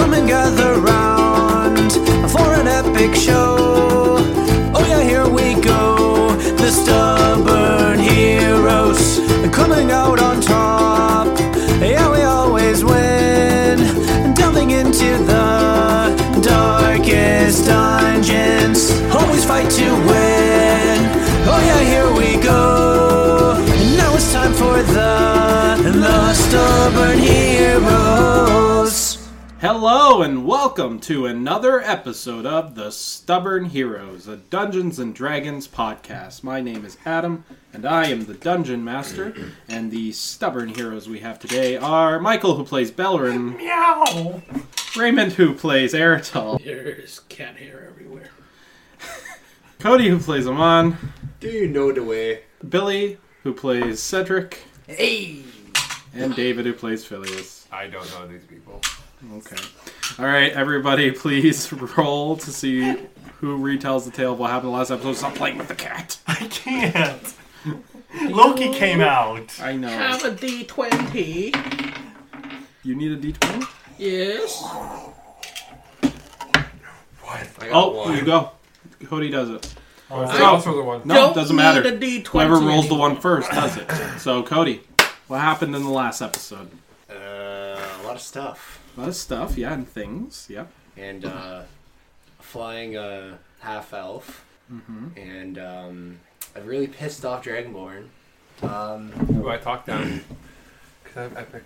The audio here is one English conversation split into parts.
Come and gather round for an epic show. Oh yeah, here we go. The stubborn heroes coming out on top. Yeah, we always win. Delving into the darkest dungeons. Always fight to win. Oh yeah, here we go. Now it's time for the Stubborn Heroes. Hello and welcome to another episode of The Stubborn Heroes, a Dungeons & Dragons podcast. My name is Adam, and I am the Dungeon Master, and the stubborn heroes we have today are Michael, who plays Bellerin. Meow! Raymond, who plays Eritol. There's cat hair everywhere. Cody, who plays Amon. Do you know the way? Billy, who plays Cedric. Hey! And David, who plays Phileas. I don't know these people. Okay. Alright, everybody, please roll to see who retells the tale of what happened last episode. Stop playing with the cat. I can't! Loki came out! I know. Have a D20. You need a D20? Yes. I got one. You go. Cody does it. I also the one. No, it doesn't matter. Need a D20 Whoever rolls the anymore. one first does it. So, Cody, what happened in the last episode? A lot of stuff. A lot of stuff, yeah, and things, yeah. And flying a half elf. And I've really pissed off Dragonborn. Who I talked down. Because I'm epic.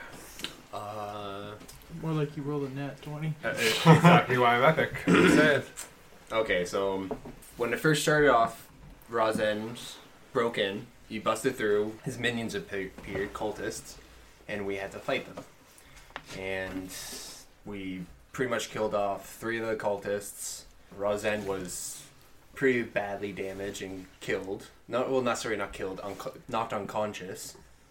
More like you rolled a nat 20. That is exactly why I'm epic. I'm saying. Okay, so when it first started off, Rozen broke in. He busted through. His minions appeared, cultists, and we had to fight them. And we pretty much killed off 3 of the cultists. Rozen was pretty badly damaged and killed. Not killed, knocked unconscious.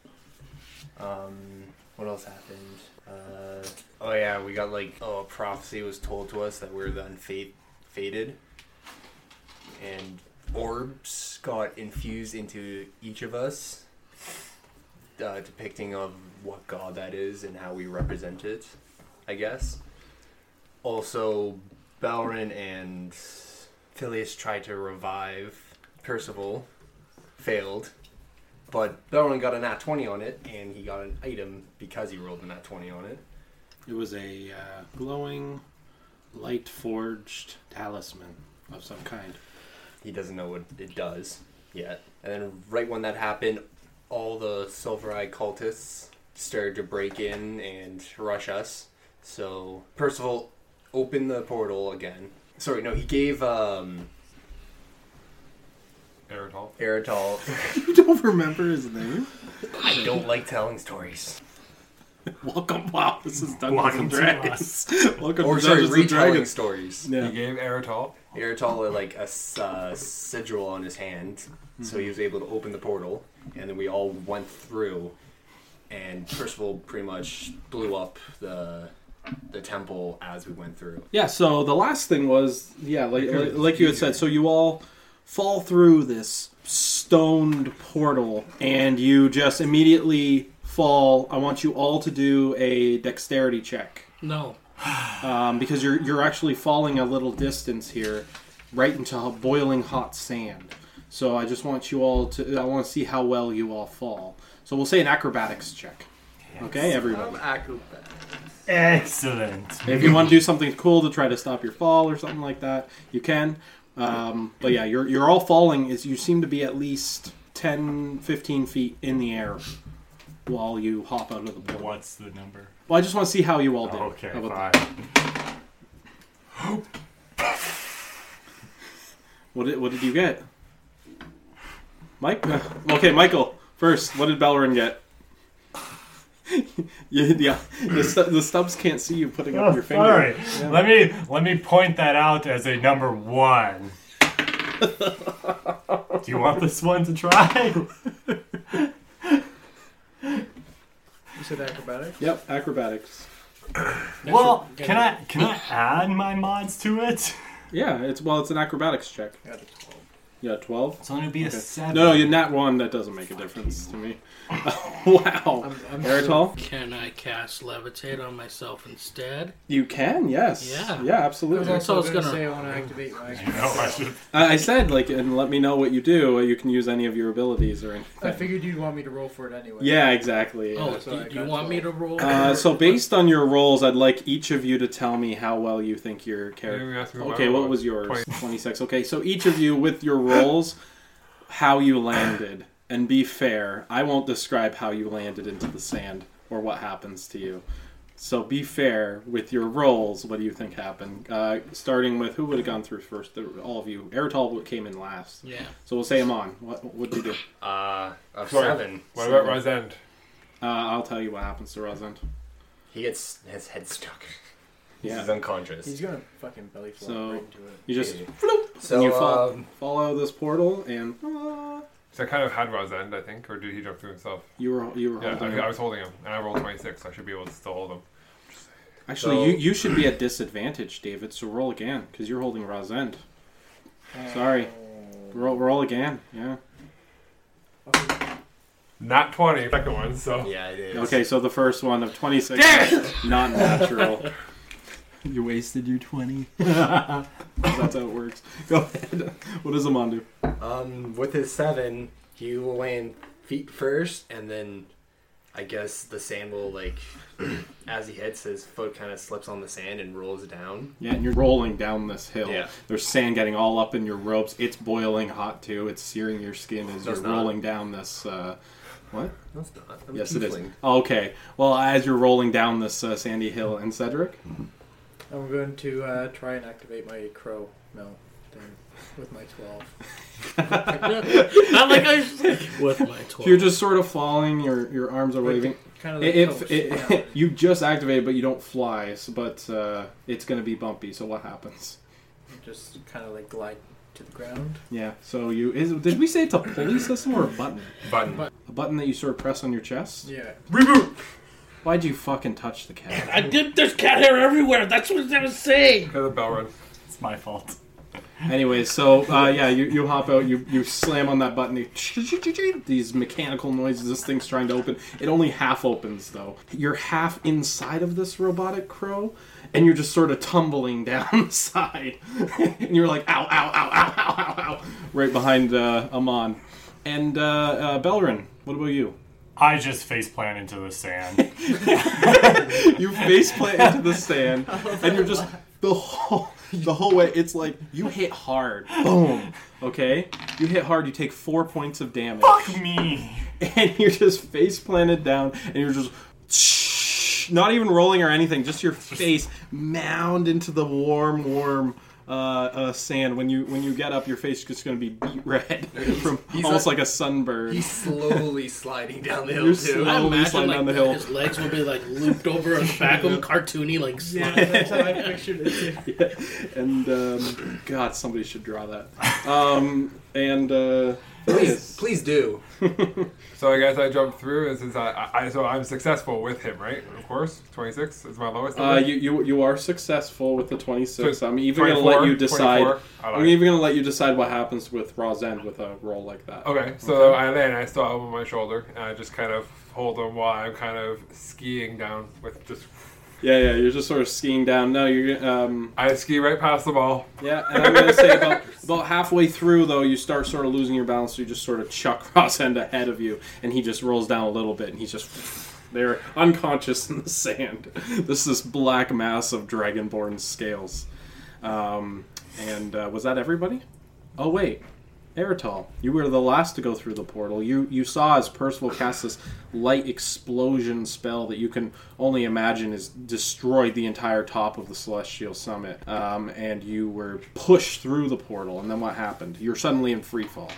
What else happened? We got a prophecy was told to us that we're the fated. And orbs got infused into each of us, depicting of what god that is and how we represent it, I guess. Also, Bellerin and Phileas tried to revive Percival, failed, but Bellerin got a nat 20 on it, and he got an item because he rolled a nat 20 on it. It was a glowing, light-forged talisman of some kind. He doesn't know what it does yet. And then right when that happened, all the Silver-Eyed cultists started to break in and rush us. So Percival opened the portal again. Sorry, no, he gave Eritol. You don't remember his name? I don't like telling stories. Welcome, wow, this is Dungeons Welcome & to Dragons. Welcome Or to sorry, Dungeons & retelling Dragons. stories. Yeah. He gave Eritol. Eritol had a sigil on his hand, so he was able to open the portal, and then we all went through, and Percival pretty much blew up the temple as we went through. Yeah, so the last thing was, like you had said, so you all fall through this stoned portal, and you just immediately fall. I want you all to do a dexterity check. No. Because you're actually falling a little distance here, right into boiling hot sand. So I just want you all to, I want to see how well you all fall. So we'll say an acrobatics check. Okay, everybody. Excellent. If you want to do something cool to try to stop your fall or something like that, you can. But yeah, you're all falling. You seem to be at least 10, 15 feet in the air while you hop out of the portal. What's the number? Well, I just want to see how you all did. Okay, How about fine. that? What did you get? Mike? Okay, Michael. First, what did Bellerin get? Yeah, the stubs can't see you putting up your finger. All right, Yeah. let me point that out as a number 1. Do you want this one to try? You said acrobatics? Yep, acrobatics. Well, can I add my mods to it? Yeah, it's an acrobatics check. Got a 12. You got 12? It's only be a Okay. 7. No, you're not 1. That doesn't make a difference to me. Wow. I'm Eritol? Can I cast levitate on myself instead? You can, yes. Yeah. Yeah, I was absolutely. also it's going to gonna- say I want to activate my. No, I should. I said, like, and let me know what you do. You can use any of your abilities or anything. I figured you'd want me to roll for it anyway. Yeah, exactly. Yeah. Oh, so I do you got want me to 12. roll? So based on your rolls, I'd like each of you to tell me how well you think your character... Maybe ask me Okay, what was yours? 26. Okay, so each of you, with your rolls, how you landed. And be fair, I won't describe how you landed into the sand or what happens to you. So be fair with your rolls. What do you think happened? Starting with, who would have gone through first? All of you. Eritol came in last. Yeah. So we'll say Amon. What did you do? A Sorry. 7. What about Rosend? I'll tell you what happens to Rosend. He gets his head stuck. He's Yeah. unconscious. He's going to fucking belly flop So- right into it. You just So you follow this portal and So I kind of had Rosend, I think, or did he jump through himself? you were Yeah, holding I him. was holding him, and I rolled 26, so I should be able to still hold him. Actually, So- you should be at disadvantage, David. So roll again because you're holding Rosend. Sorry. Roll again. Yeah. Not 20, second one, so. yeah, it is. Okay, so the first one of 26, not natural. You wasted your 20. That's how it works. Go ahead. What does Amon do? With his 7, he will land feet first, and then I guess the sand will, like, as he hits, his foot kind of slips on the sand and rolls down. Yeah, and you're rolling down this hill. Yeah. There's sand getting all up in your robes. It's boiling hot too. It's searing your skin as No, it's you're not. rolling down this. What? No, it's not. I'm Yes, it is. tiefling. Oh, okay. Well, as you're rolling down this sandy hill, and Cedric, I'm going to try and activate my crow mount thing with my 12. Not like I with my 12. so you're just sort of falling. Your arms are waving. Kind of like If coast, it, you just activate, but you don't fly, but it's going to be bumpy. So what happens? just kind of like glide to the ground. Yeah. So did we say it's a pulley system or a button? Button. A button that you sort of press on your chest. Yeah. Why'd you fucking touch the cat? I did. There's cat hair everywhere. That's what I was saying. Because of bell run. It's my fault. Anyways, so yeah, you hop out, you slam on that button, these mechanical noises, this thing's trying to open. It only half opens though. You're half inside of this robotic crow, and you're just sort of tumbling down the side. And you're like, ow, ow, ow, ow, ow, ow, ow, right behind Amon. And Belrin, what about you? I just faceplant into the sand. You faceplant into the sand, and you're just the whole way. It's like you hit hard, boom. Okay, you hit hard. You take 4 points of damage, Fuck me. and you're just face planted down, and you're just not even rolling or anything. Just your face mound into the warm sand. When you get up, your face is just going to be beet red from he's almost a- like a sunburn. He's slowly sliding down the hill, You're too. I slowly imagine sliding like down the hill. his legs will be like looped over his back of him, cartoony, like Yeah, slide. that's how I pictured it too. Yeah. And God, somebody should draw that. Please do. So I guess I jumped through, and since so I'm successful with him, right? Of course, 26 is my lowest. number. You are successful with the 26. So I'm even going to let 24, you decide. 24, I like I'm it. even going to let you decide what happens with Rosend with a roll like that. Okay, so I land, I still have him on my shoulder, and I just kind of hold him while I'm kind of skiing down with just. Yeah, you're just sort of skiing down. No, you're I ski right past the ball. yeah, and I'm going to say about halfway through though, you start sort of losing your balance. So you just sort of chuck Rosend ahead of you, and he just rolls down a little bit, and he's just. They're unconscious in the sand. This is black mass of dragonborn scales. Was that everybody? Oh wait, Eritol, you were the last to go through the portal. You saw as Percival cast this light explosion spell that you can only imagine has destroyed the entire top of the Celestial Summit. And you were pushed through the portal. And then what happened? You're suddenly in free fall.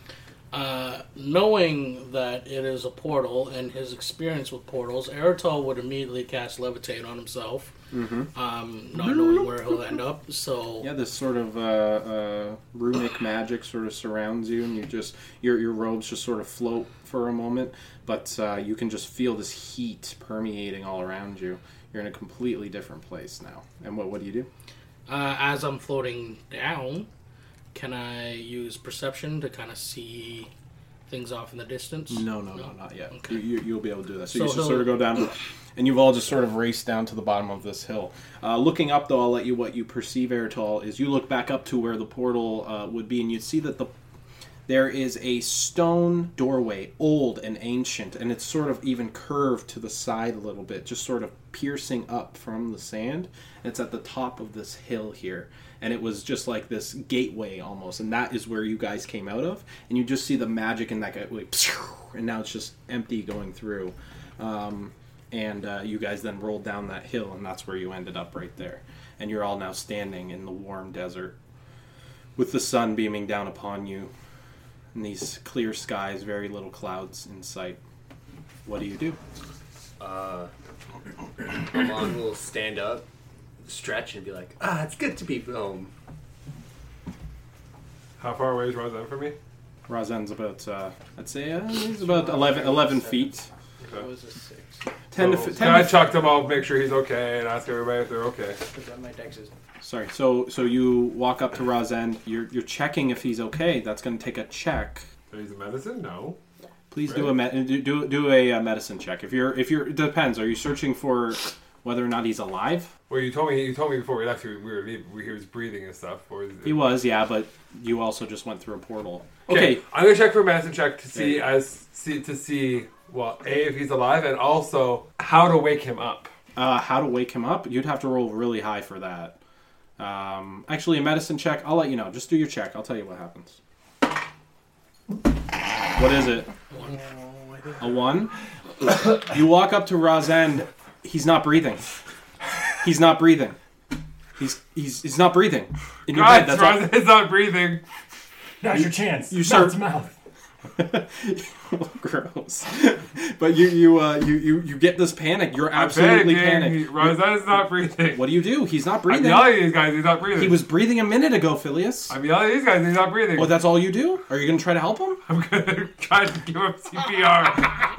Knowing that it is a portal and his experience with portals, Eritol would immediately cast Levitate on himself. Mm-hmm. Not knowing where he'll end up. So Yeah, this sort of runic magic sort of surrounds you, and your robes just sort of float for a moment, but you can just feel this heat permeating all around you. You're in a completely different place now. And what do you do? as I'm floating down, Can I use perception to kind of see things off in the distance? No, not yet. Okay. You'll be able to do that. So So you just sort of go down, and you've all just sort of raced down to the bottom of this hill. Looking up, though, I'll let you what you perceive, Eritol, is you look back up to where the portal would be, and you see that there is a stone doorway, old and ancient, and it's sort of even curved to the side a little bit, just sort of piercing up from the sand. And it's at the top of this hill here. And it was just like this gateway almost, and that is where you guys came out of. And you just see the magic in that gateway, and now it's just empty going through. And you guys then rolled down that hill, and that's where you ended up right there. And you're all now standing in the warm desert with the sun beaming down upon you. And these clear skies, very little clouds in sight. What do you do? Amon will stand up, stretch, and be like, it's good to be home. How far away is Razan from me? Razan's about, I'd say, he's about 11 feet. That Okay. was a 6. 10 to So, 10 I to chucked him. I'll make sure he's okay and ask everybody if they're okay. Because my dex is... Sorry. So you walk up to Razan. You're checking if he's okay. That's going to take a check. So he's a medicine? No. Please do a medicine check. If you're it depends. Are you searching for whether or not he's alive? Well, you told me before we left. He was breathing and stuff. Or is He was, yeah, but you also just went through a portal. Okay. I'm gonna check for a medicine check to see well, A, if he's alive, and also how to wake him up. How to wake him up? You'd have to roll really high for that. Actually, a medicine check. I'll let you know. Just do your check. I'll tell you what happens. What is it? A 1? You walk up to Razan. He's not breathing. He's not breathing. He's not breathing. In your bed, that's all. Razan's not breathing. Now's your chance. you Mouth start- to mouth. Gross. But you get this panic. You're absolutely panicked. Razan's not breathing. What do? He's not I'm breathing. yelling at these guys. He's not breathing. He was breathing a minute ago, Phileas. I'm yelling at these guys. He's not breathing. Well, that's all you do? Are you going to try to help him? I'm gonna try to give him CPR.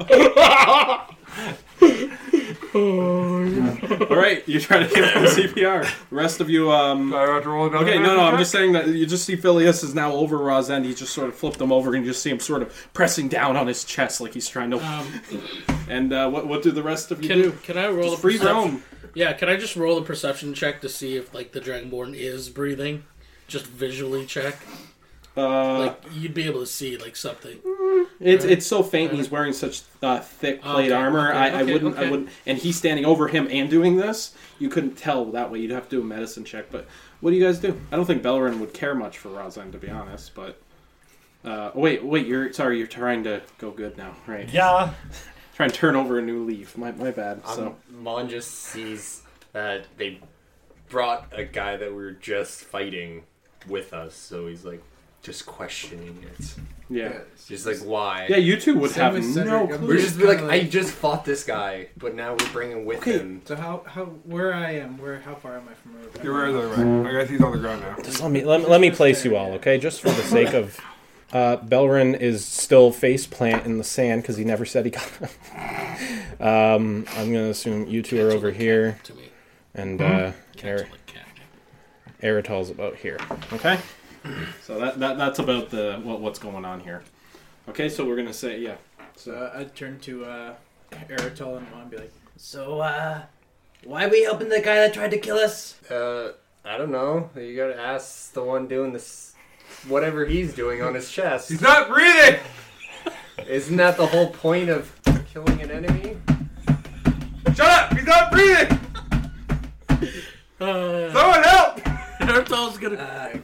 All right, you try to give him CPR. The rest of you, Do I have to roll another Okay, no, medicine I'm check? just saying that you just see Phileas is now over Razan. He just sort of flipped him over, and you just see him sort of pressing down on his chest like he's trying to. And what do the rest of you do? Can I roll Just a free perception? roam. Yeah, can I just roll a perception check to see if like the Dragonborn is breathing? Just visually check. Like you'd be able to see like something. It's so faint. And he's wearing such thick plate armor. I wouldn't. And he's standing over him and doing this. You couldn't tell that way. You'd have to do a medicine check. But what do you guys do? I don't think Bellerin would care much for Razan, to be honest. But wait. You're trying to go good now, right? Yeah. Trying to turn over a new leaf. My bad. So Mon just sees that they brought a guy that we were just fighting with us, so he's like just questioning it. yeah. Just like, why? Yeah, you two would Same have with no Cedric. clue. We're just be like, Kinda I like- just fought this guy, but now we're bringing with him. So how where I am, how far am I from Rebecca? You're right, right. I guess he's on the ground now. Just let me place you all, okay? Just for the sake of Bellerin is still face plant in the sand because he never said he got him. I'm gonna assume you two are over here, To me, and cancel it, cat. Eritol's about here. Okay, so that's about what's going on here. Okay, so we're gonna say So I'd turn to Eritol and Mon and be like, So, why are we helping the guy that tried to kill us? I don't know. You gotta ask the one doing this, whatever he's doing on his chest. He's not breathing! Isn't that the whole point of killing an enemy? Shut up! He's not breathing! Someone help! Eritol's gonna.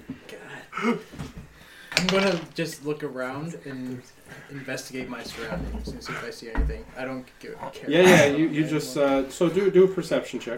I'm gonna just look around and investigate my surroundings and see if I see anything. I don't care. yeah. You just so do a perception check.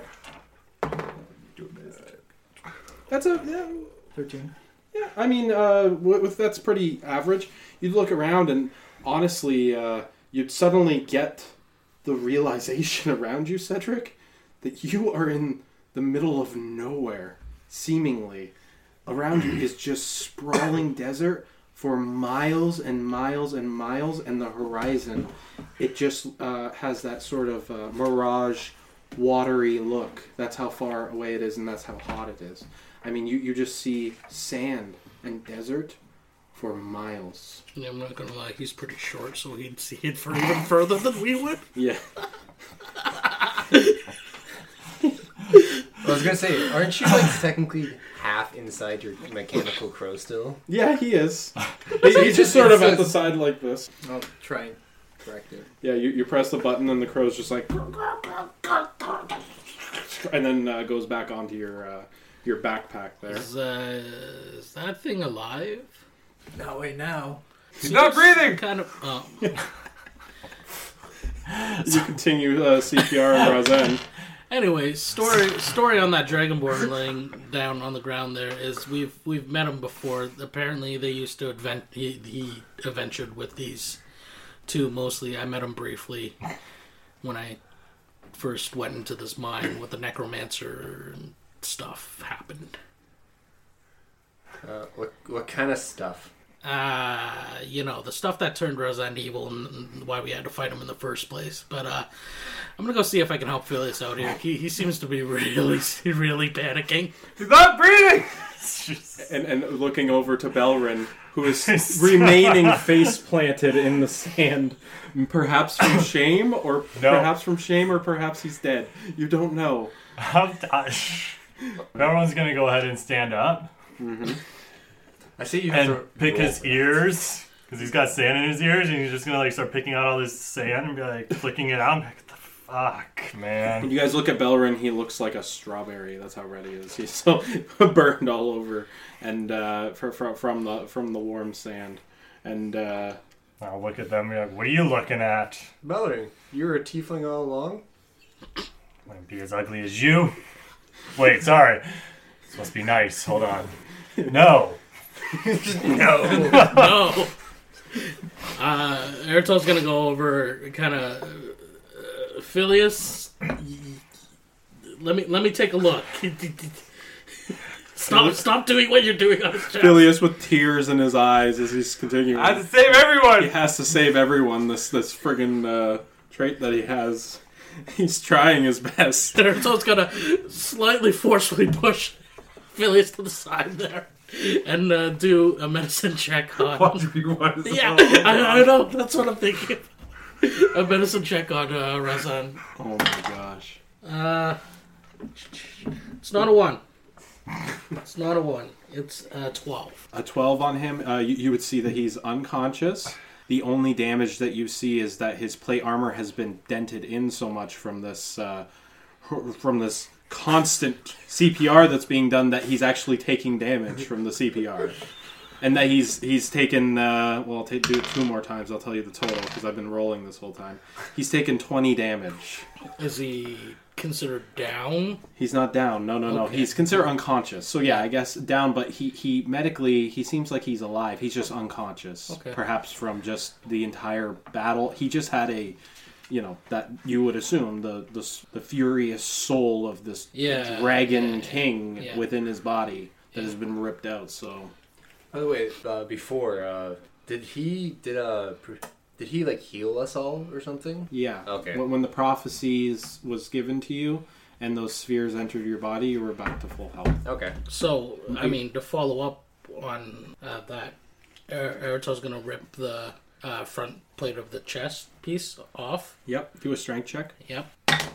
That's a 13. Yeah, I mean, with that's pretty average. You'd look around, and honestly, you'd suddenly get the realization around you, Cedric, that you are in the middle of nowhere, seemingly. Around you is just sprawling desert for miles and miles and miles, and the horizon, it just has that sort of mirage, watery look. That's how far away it is, and that's how hot it is. I mean, you just see sand and desert for miles. Yeah, I'm not gonna lie, he's pretty short, so he'd see it for even further than we would. Yeah. I was gonna say, aren't you like technically half inside your mechanical crow still? Yeah, he is. He's just sort of at the side like this. I'll try and correct it. Yeah, you press the button and the crow's just like... And then goes back onto your backpack there. Is that thing alive? No, wait, now. He's not breathing! Kind of. You continue CPR and Razen. Anyway, story on that Dragonborn laying down on the ground there is we've met him before. Apparently, they used to he adventured with these two mostly. I met him briefly when I first went into this mine with the necromancer and stuff happened. What kind of stuff? The stuff that turned Rosand evil and why we had to fight him in the first place. But I'm gonna go see if I can help Phileas out here. He seems to be really panicking. He's not breathing! And looking over to Belrin, who is remaining face planted in the sand, perhaps from shame, or perhaps he's dead. You don't know. Everyone's gonna go ahead and stand up I see you have and to pick roll. his ears because he's got sand in his ears, and he's just gonna start picking out all this sand and be like flicking it out. I'm like, what the fuck, man? When you guys look at Belrin, he looks like a strawberry. That's how red he is. He's so burned all over, and from the warm sand. And I'll look at them and be like, what are you looking at? Mallory, you were a tiefling all along? I'm gonna be as ugly as you. Wait, sorry. This must be nice. Hold on. No. No. Eritol's gonna go over kind of Phileas. Let me take a look. Stop doing what you're doing on his chest. Phileas with tears in his eyes as he's continuing. I have to save everyone! He has to save everyone. This friggin' trait that he has. He's trying his best. Eritol's gonna slightly forcefully push Phileas to the side there and do a medicine check on. Yeah, I know. That's what I'm thinking. A medicine check on Razan. Oh my gosh. It's not a 1. It's not a 1. It's a 12. A 12 on him. You would see that he's unconscious. The only damage that you see is that his plate armor has been dented in so much from this constant CPR that's being done that he's actually taking damage from the CPR. And that he's taken, I'll do it 2 more times, I'll tell you the total, because I've been rolling this whole time. He's taken 20 damage. Is he considered down? He's not down, no. Okay. He's considered unconscious. So yeah, I guess down, but he medically, he seems like he's alive. He's just unconscious. Okay. Perhaps from just the entire battle. He just had that you would assume, the furious soul of this dragon king within his body that has been ripped out, so... By the way, before, did he like heal us all or something? Yeah. Okay. When the prophecies was given to you and those spheres entered your body, you were back to full health. Okay. So, I mean, to follow up on that, Eritol's going to rip the front plate of the chest piece off. Yep. Do a strength check. Yep.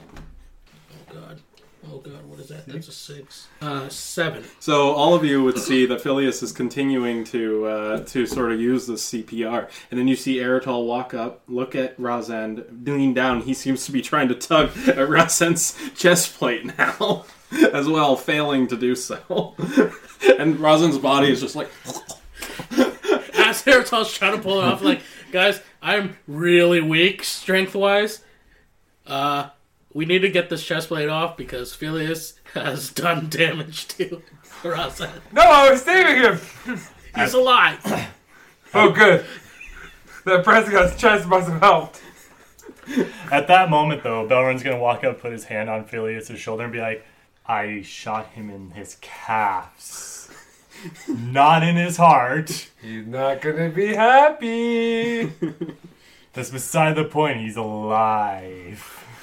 Oh god, what is that? That's a 6. 7. So all of you would see that Phileas is continuing to sort of use this CPR, and then you see Eritol walk up, look at Razand, lean down. He seems to be trying to tug at Razand's chest plate now, as well, failing to do so. And Razand's body is just like... As Eritol's trying to pull it off, like, guys, I'm really weak strength-wise. We need to get this chest plate off because Phileas has done damage to Razand. No, I was saving him! He's alive! Oh, good. That pressing on his chest must have helped. At that moment, though, Belrin's going to walk up, put his hand on Phileas' shoulder, and be like, I shot him in his calves. Not in his heart. He's not gonna be happy. That's beside the point. He's alive.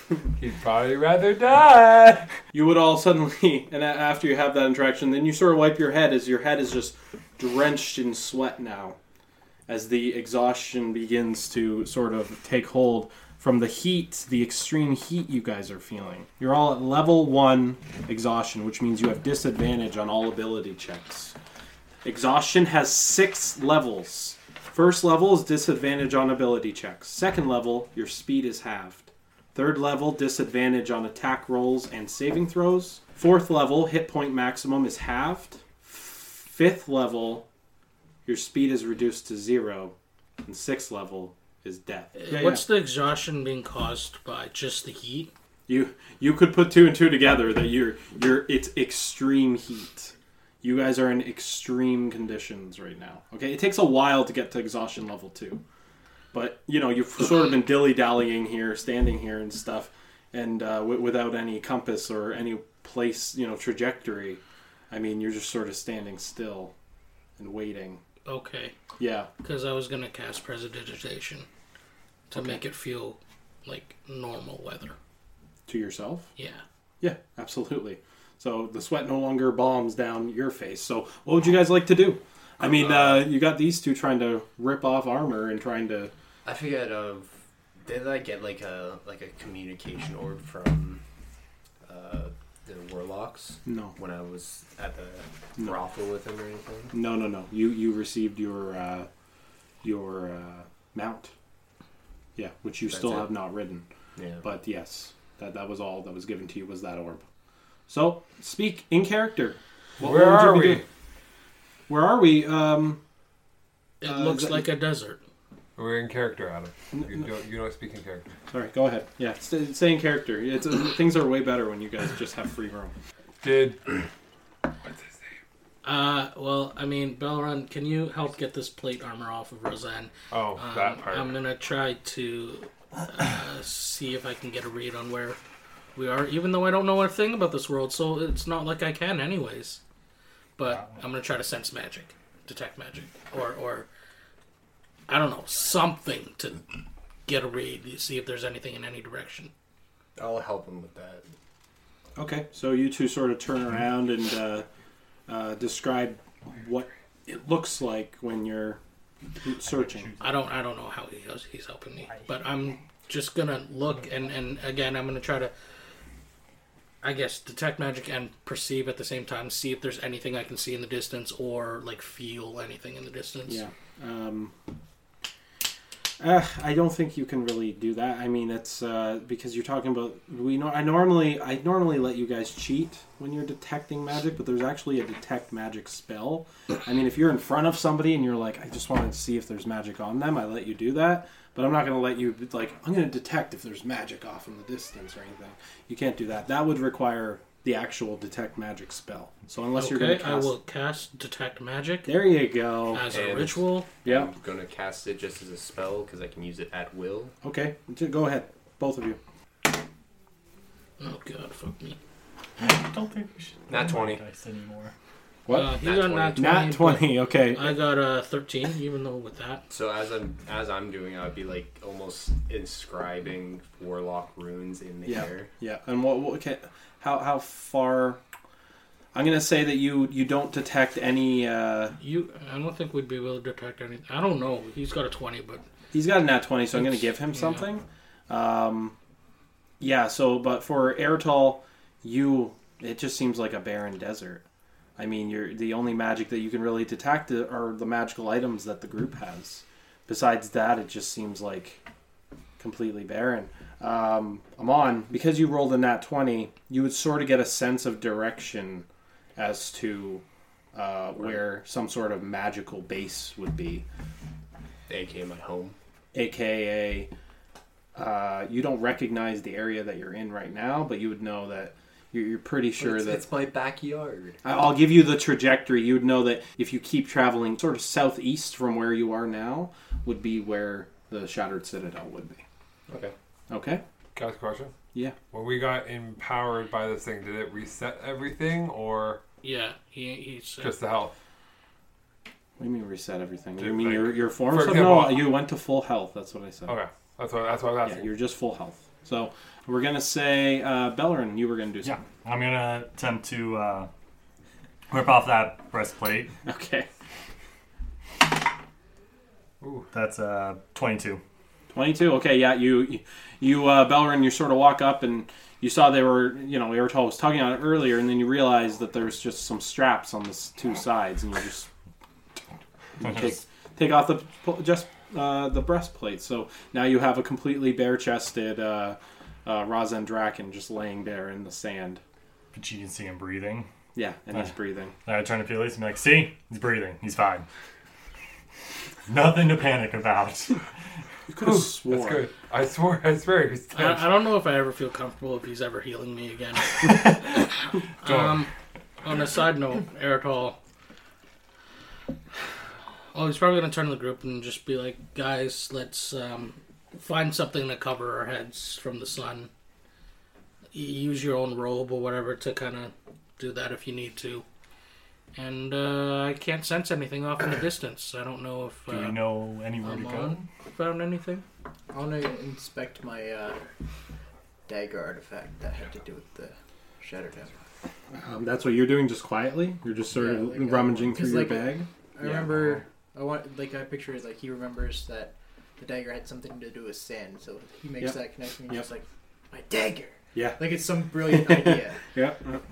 He'd probably rather die. You would all suddenly, and after you have that interaction, then you sort of wipe your head as your head is just drenched in sweat now, as the exhaustion begins to sort of take hold from the heat, the extreme heat you guys are feeling. You're all at level 1 exhaustion, which means you have disadvantage on all ability checks. Exhaustion has 6 levels. First level is disadvantage on ability checks. Second level, your speed is halved. Third level, disadvantage on attack rolls and saving throws. Fourth level, hit point maximum is halved. Fifth level, your speed is reduced to 0. And sixth level is death. What's the exhaustion being caused by? Just the heat? You could put 2 and 2 together that it's extreme heat. You guys are in extreme conditions right now. Okay, it takes a while to get to exhaustion level 2. But, you've sort of been dilly-dallying here, standing here and stuff, and without any compass or any place, trajectory. I mean, you're just sort of standing still and waiting. Okay. Yeah. Because I was going to cast Prestidigitation to make it feel like normal weather. To yourself? Yeah. Yeah, absolutely. So the sweat no longer bombs down your face. So what would you guys like to do? I mean, you got these two trying to rip off armor and trying to... I forget, did I get like a communication orb from the Warlocks? No. When I was at the brothel with him or anything? No. You received your mount. Yeah, which you still have not ridden. Yeah. But yes, that was all that was given to you was that orb. So, speak in character. Where are we? doing? Where are we? It looks like a desert. We're in character, Adam. You don't speak in character. Sorry, go ahead. Yeah, stay in character. Things are way better when you guys just have free roam. What's his name? Well, I mean, Belron, can you help get this plate armor off of Roseanne? Oh, that part. I'm gonna try to see if I can get a read on where we are, even though I don't know a thing about this world, so it's not like I can anyways. But I'm gonna try to sense magic, detect magic, or I don't know, something to get a read, see if there's anything in any direction. I'll help him with that. Okay, so you two sort of turn around and describe what it looks like when you're searching. I don't know how he's helping me, but I'm just gonna look and again I'm gonna try to, I guess, detect magic and perceive at the same time, see if there's anything I can see in the distance or like feel anything in the distance. Yeah. I don't think you can really do that. I mean, it's because you're talking about I normally let you guys cheat when you're detecting magic, but there's actually a detect magic spell. I mean, if you're in front of somebody and you're like, I just wanted to see if there's magic on them, I let you do that. But I'm not going to let you I'm going to detect if there's magic off in the distance or anything. You can't do that. That would require the actual detect magic spell. So unless you're going to cast... I will cast detect magic. There you go. As a ritual. Yeah. I'm going to cast it just as a spell because I can use it at will. Okay, go ahead. Both of you. Oh god, fuck me. I don't think we should Nat 20. dice anymore. What? He got nat 20. Nat 20, okay. I got 13, even though with that. So as I'm doing it, I'd be like almost inscribing warlock runes in the air. Yeah. And what okay, how far? I'm gonna say that you don't detect any. I don't think we'd be able to detect anything. I don't know. He's got a 20, but he's got a nat 20, so I'm gonna give him something. Yeah. So, but for Eritol, it just seems like a barren desert. I mean, the only magic that you can really detect are the magical items that the group has. Besides that, it just seems like completely barren. Amon, because you rolled a nat 20, you would sort of get a sense of direction as to where some sort of magical base would be. AKA my home. AKA, you don't recognize the area that you're in right now, but you would know that you're pretty sure that... It's my backyard. I'll give you the trajectory. You would know that if you keep traveling sort of southeast from where you are now, would be where the Shattered Citadel would be. Okay? Can I ask a question? Yeah. When we got empowered by this thing, did it reset everything or... Yeah, he said... Just the health? What do you mean reset everything? Did, You mean like, your form? for So example, no, you went to full health. That's what I said. Okay. That's what I was asking. Yeah, you're just full health. So we're gonna say, Bellerin, you were gonna do Yeah, something. I'm gonna attempt to rip off that breastplate. Okay. Ooh. That's 22. 22. Okay, yeah, you Bellerin, you sort of walk up and you saw they were, Eritol was tugging on it earlier, and then you realize that there's just some straps on the two sides, and you just take off the breastplate. So now you have a completely bare-chested Razen Draken just laying there in the sand. But you can see him breathing. Yeah, and he's breathing. I turn to Felix and be like, see? He's breathing. He's fine. Nothing to panic about. You could have sworn. That's good. I swear he's dead. I don't know if I ever feel comfortable if he's ever healing me again. On a side note, Eritol. Well, he's probably going to turn to the group and just be like, guys, let's find something to cover our heads from the sun. Use your own robe or whatever to kind of do that if you need to. And I can't sense anything off in the distance. I don't know if... Do we know anywhere to go? Amon found anything? I want to inspect my dagger artifact that had to do with the Shattered Empire. That's what you're doing just quietly? You're just sort of like, rummaging through your like, bag? I remember... I picture it like he remembers that the dagger had something to do with sand, so he makes that connection. He's just like, my dagger! Yeah. Like it's some brilliant idea. Yeah.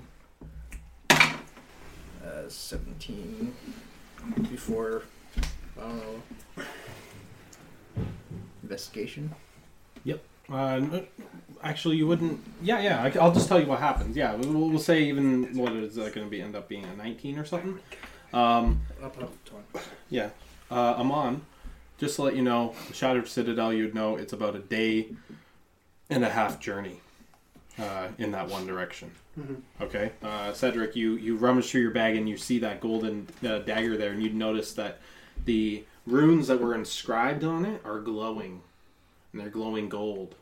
17 before, I don't know, investigation. Yep. Actually, you wouldn't... Yeah, I'll just tell you what happens. Yeah, we'll say even what is that going to end up being, a 19 or something? Up 20. Yeah. Amon, just to let you know, the Shattered Citadel, you'd know it's about a day and a half journey in that one direction. Mm-hmm. Okay? Cedric, you rummage through your bag and you see that golden dagger there, and you'd notice that the runes that were inscribed on it are glowing. And they're glowing gold.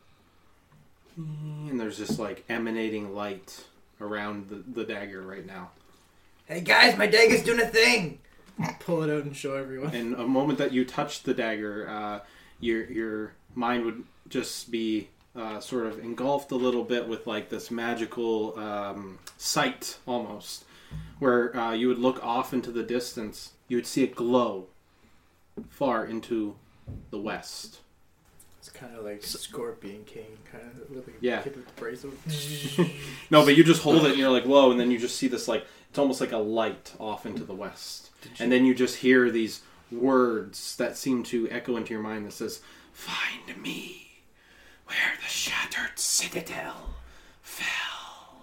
And there's just like emanating light around the dagger right now. Hey guys, my dagger's doing a thing! Pull it out and show everyone. And a moment that you touch the dagger, your mind would just be sort of engulfed a little bit with like this magical sight almost, where you would look off into the distance. You would see it glow far into the west. It's kind of like Scorpion King, kind of with a Yeah. kid with the bracelet. No, but you just hold it and you're like, whoa, and then you just see this like, it's almost like a light off into the west. And then you just hear these words that seem to echo into your mind that says, find me where the Shattered Citadel fell.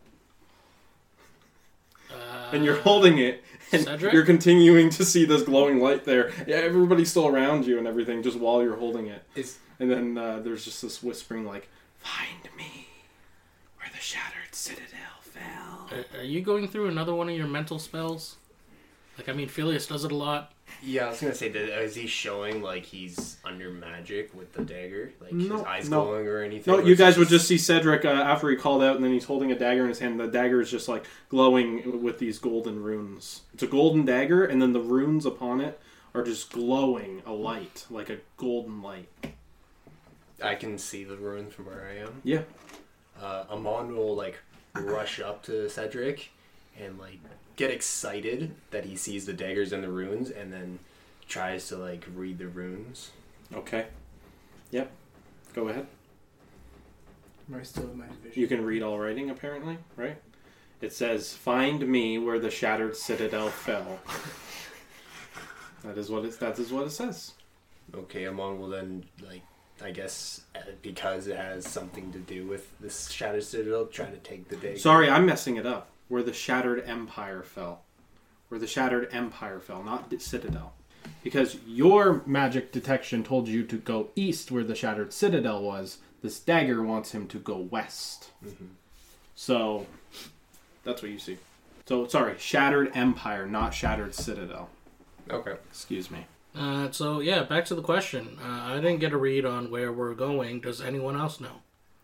And you're holding it, and Cedric? you're continuing to see this glowing light there. Yeah, everybody's still around you and everything, just while you're holding it. And then there's just this whispering like, find me where the Shattered Citadel fell. Are you going through another one of your mental spells? Like, I mean, Phileas does it a lot. Yeah, I was gonna say, is he showing like he's under magic with the dagger, like No, his eyes no. glowing or anything? No, Or you it's guys would just see Cedric after he called out, and then he's holding a dagger in his hand. The dagger is just like glowing with these golden runes. It's a golden dagger, and then the runes upon it are just glowing a light, like a golden light. I can see the ruins from where I am. Yeah. Amon will like rush up to Cedric and like get excited that he sees the daggers and the runes, and then tries to like read the runes. Okay. Yep. Go ahead. Am I still in my vision? You can read all writing, apparently, right? It says, find me where the Shattered Citadel fell. That is what it says. Okay, Amon will then like, I guess because it has something to do with this Shattered Citadel, try to take the dagger. Sorry, I'm messing it up. Where the Shattered Empire fell. Where the Shattered Empire fell, not the Citadel. Because your magic detection told you to go east where the Shattered Citadel was. This dagger wants him to go west. Mm-hmm. So, that's what you see. So, sorry, Shattered Empire, not Shattered Citadel. Okay. Excuse me. So, yeah, back to the question. I didn't get a read on where we're going. Does anyone else know?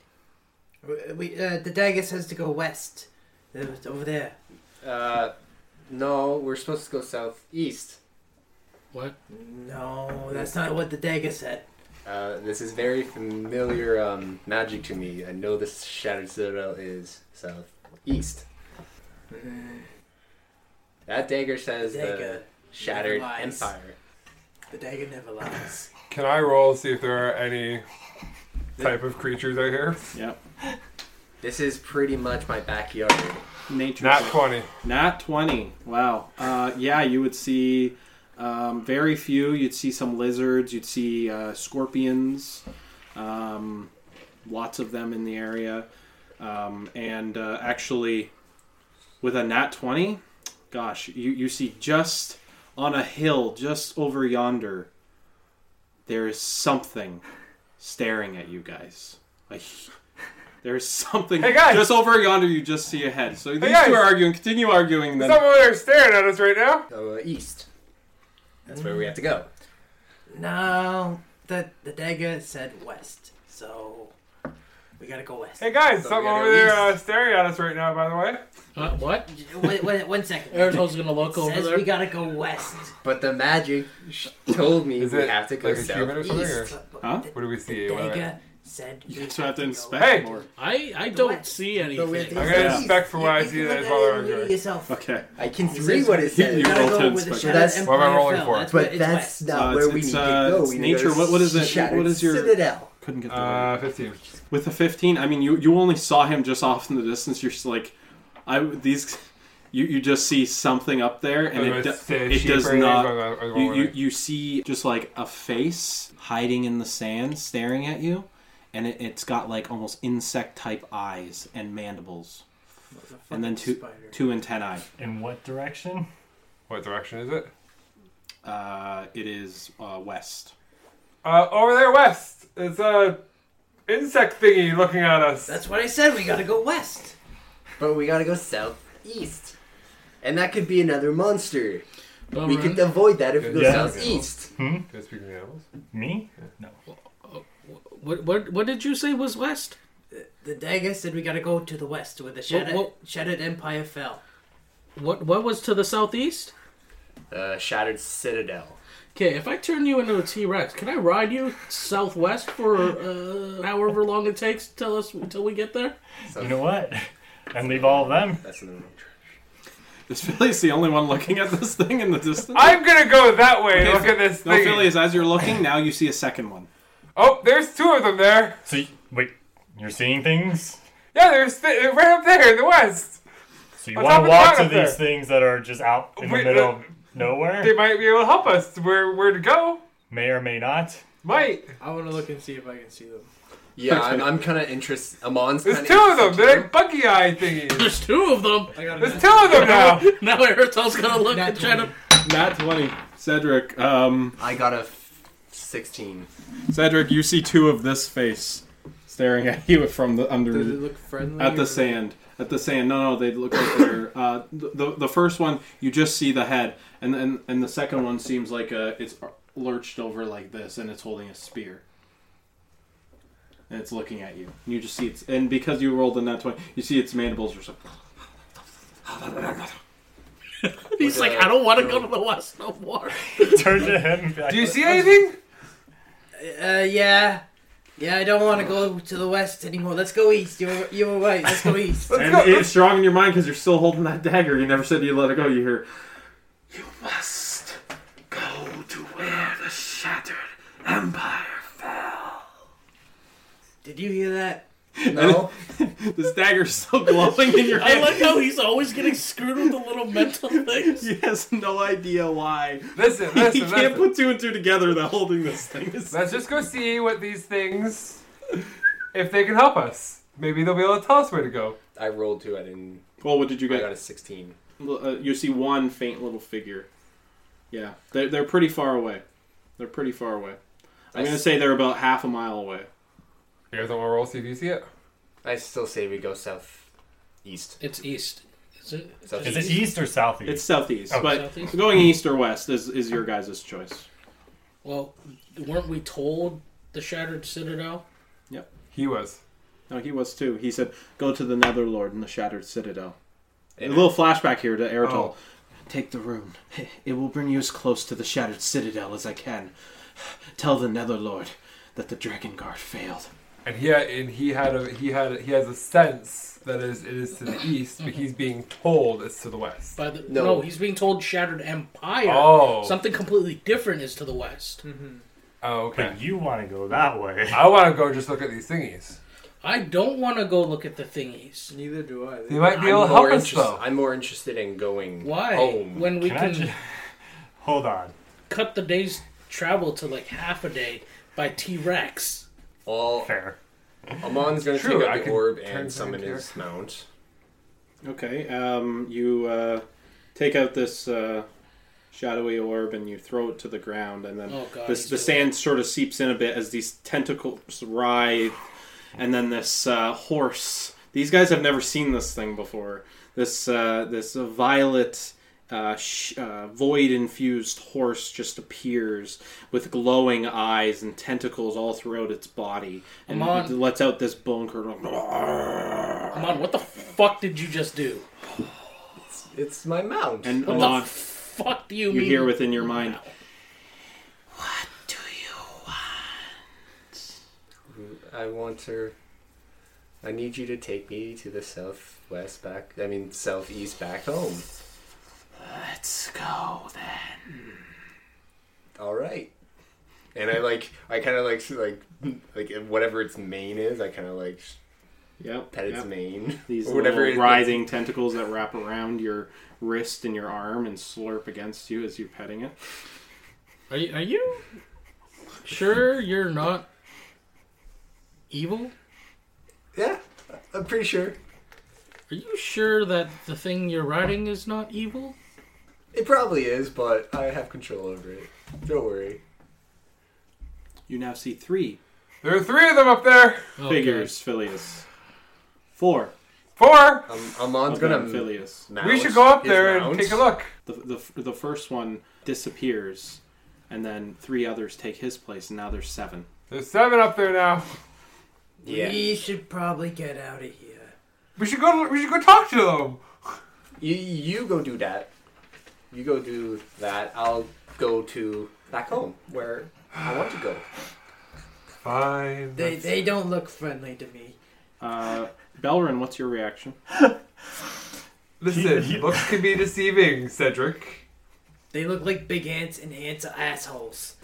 The dagger says to go west. It's over there. No, we're supposed to go southeast. What? No, that's not what the dagger said. This is very familiar magic to me. I know this Shattered Citadel is southeast. That dagger says the Dagger Shattered never lies. Empire. The dagger never lies. Can I roll to see if there are any type of creatures out here? Yep. This is pretty much my backyard. Nature. Nat check. 20. Nat 20. Wow. Yeah, you would see very few. You'd see some lizards. You'd see scorpions. Lots of them in the area. And actually, with a nat 20, gosh, you see just on a hill, just over yonder, there is something staring at you guys. There's something Hey, guys! just over yonder. You just see ahead. So these guys! two are arguing. Continue arguing. Then Someone over there staring at us right now. So east. That's where we have to go. No, the dagger said west, so we gotta go west. Hey guys, So something we gotta over go there staring at us right now, by the way. What? Wait, 1 second. Airtol's gonna look over Says there. we gotta go west. But the magic told me Is we it have to go like a human or something? southeast. Or? Huh? The What do we see? dagger said we so I have to go inspect Hey! more. I don't West. see But we have anything. to I'm go gonna east. inspect for what I You see can that look is at while it they're and read it arguing. yourself. Okay. I can It read says what it says. You gotta roll go to where the inspect. Shattered That's- what am I Empire rolling fell. for? That's where But it's that's west. not where we it's, need to go. it's We need to nature. go What is it? Shattered What is your? Citadel. Couldn't get the word. 15. With the 15. I mean, you only saw him just off in the distance. You're just like, You just see something up there, and it does not. You see just like a face hiding in the sand, staring at you, and it's got like almost insect type eyes and mandibles, and then two antennae. In what direction? What direction is it? It is west. Over there west. It's a insect thingy looking at us. That's what I said. We gotta go west. But we gotta go southeast. And that could be another monster. All We right. could avoid that if we go Yeah. southeast. Can I speak of the animals? Me? No. What did you say was west? The dagger said we gotta go to the west where the Shattered Empire fell. What was to the southeast? Shattered Citadel. Okay, if I turn you into a T-Rex, can I ride you southwest for however long it takes till we get there? So You know what? And leave all of them. that's another one. Is Philly's the only one looking at this thing in the distance? I'm gonna go that way. Okay, Look at this No, thing. Philly, as you're looking, now you see a second one. Oh, there's two of them there. So, wait, you're seeing things? Yeah, they're right up there in the west. So you On want top to of walk the to town up these there. things that are just out in the Wait, middle of nowhere? They might be able to help us where to go. May or may not. Might. I want to look and see if I can see them. Yeah, I'm kind of interested. Amon's There's kind two of them. They're like buggy eye thingies. There's two of them. I got There's two of them now. Now Airtel's gonna look Nat and try to. Nat 20. Cedric, I got a 16. Cedric, you see two of this face staring at you from the Does it under look friendly? at the or- sand. At the sand. No, they look like they're. The first one you just see the head, and the second one seems like it's lurched over like this, and it's holding a spear. And it's looking at you. You just see it's, and because you rolled a nat 20, you see its mandibles are so. He's like, I don't want to go to the west no more. Turn to him and be like, Do you see anything? Yeah. Yeah, I don't want to go to the west anymore. Let's go east. You were right. Let's go east. Let's And go. it's strong in your mind because you're still holding that dagger. You never said you let it go. You hear, "You must go to where the Shattered Empire fell." Did you hear that? No? This dagger's still glowing in your I hand. like how he's always getting screwed with the little mental things. He has no idea why. Listen, He listen, can't listen. put two and two together that holding this thing is. Let's just go see what these things, if they can help us. Maybe they'll be able to tell us where to go. I rolled 2. I didn't. Well, what did you I get? got a 16. You see one faint little figure. Yeah, they're pretty far away. They're pretty far away. I'm going to say they're about half a mile away. You guys don't want to roll, see if you see it? I still say we go southeast. It's east. Is it? is it east or southeast? It's southeast, Oh, but southeast? going east or west is your guys' choice. Well, weren't we told the Shattered Citadel? He was. No, he was too. He said, "Go to the Netherlord and the Shattered Citadel." A And little flashback here to Eritol. Oh. Take the rune. It will bring you as close to the Shattered Citadel as I can. Tell the Netherlord that the Dragon Guard failed. And he has a sense that it is to the east, but he's being told it's to the west. No, he's being told Shattered Empire. Oh. Something completely different is to the west. Mm-hmm. Oh, okay. But you want to go that way. I want to go just look at these thingies. I don't want to go look at the thingies. Neither do I. They might be able to help us, though. I'm more interested in going Why? home. When we can Hold on. cut the day's travel to like half a day by T-Rex. Fair. Amon's going to True, take I out the can orb turn and summon something his mount. Okay, you take out this shadowy orb and you throw it to the ground, and then Oh, God, the he's doing sand sort of seeps in a bit as these tentacles writhe, and then this horse. These guys have never seen this thing before. This violet, void-infused horse just appears with glowing eyes and tentacles all throughout its body, and Amon. it lets out this bone curdle. Come on, what the fuck did you just do? It's my mount. And What Amon, the fuck do you you mean? hear within your mind, What do you want? I want her. I need you to take me to the southeast back home. Let's go then. All right. And I kind of like whatever its mane is, I kind of like pet its mane. These or whatever little writhing tentacles that wrap around your wrist and your arm and slurp against you as you're petting it. Are you sure you're not evil? Yeah, I'm pretty sure. Are you sure that the thing you're riding is not evil? It probably is, but I have control over it. Don't worry. You now see 3 There are 3 of them up there. figures, Phileas. 4 4. Amon's of gonna them, Phileas. mount We should go up his there and mount. take a look. The first one disappears, and then 3 others take his place, and now there's 7. There's 7 up there now. Yeah. We should probably get out of here. We should go talk to them. You go do that. You go do that. I'll go to back home where I want to go. Fine. They don't look friendly to me. Belrin, what's your reaction? Listen, looks can be deceiving, Cedric. They look like big ants, and ants are assholes.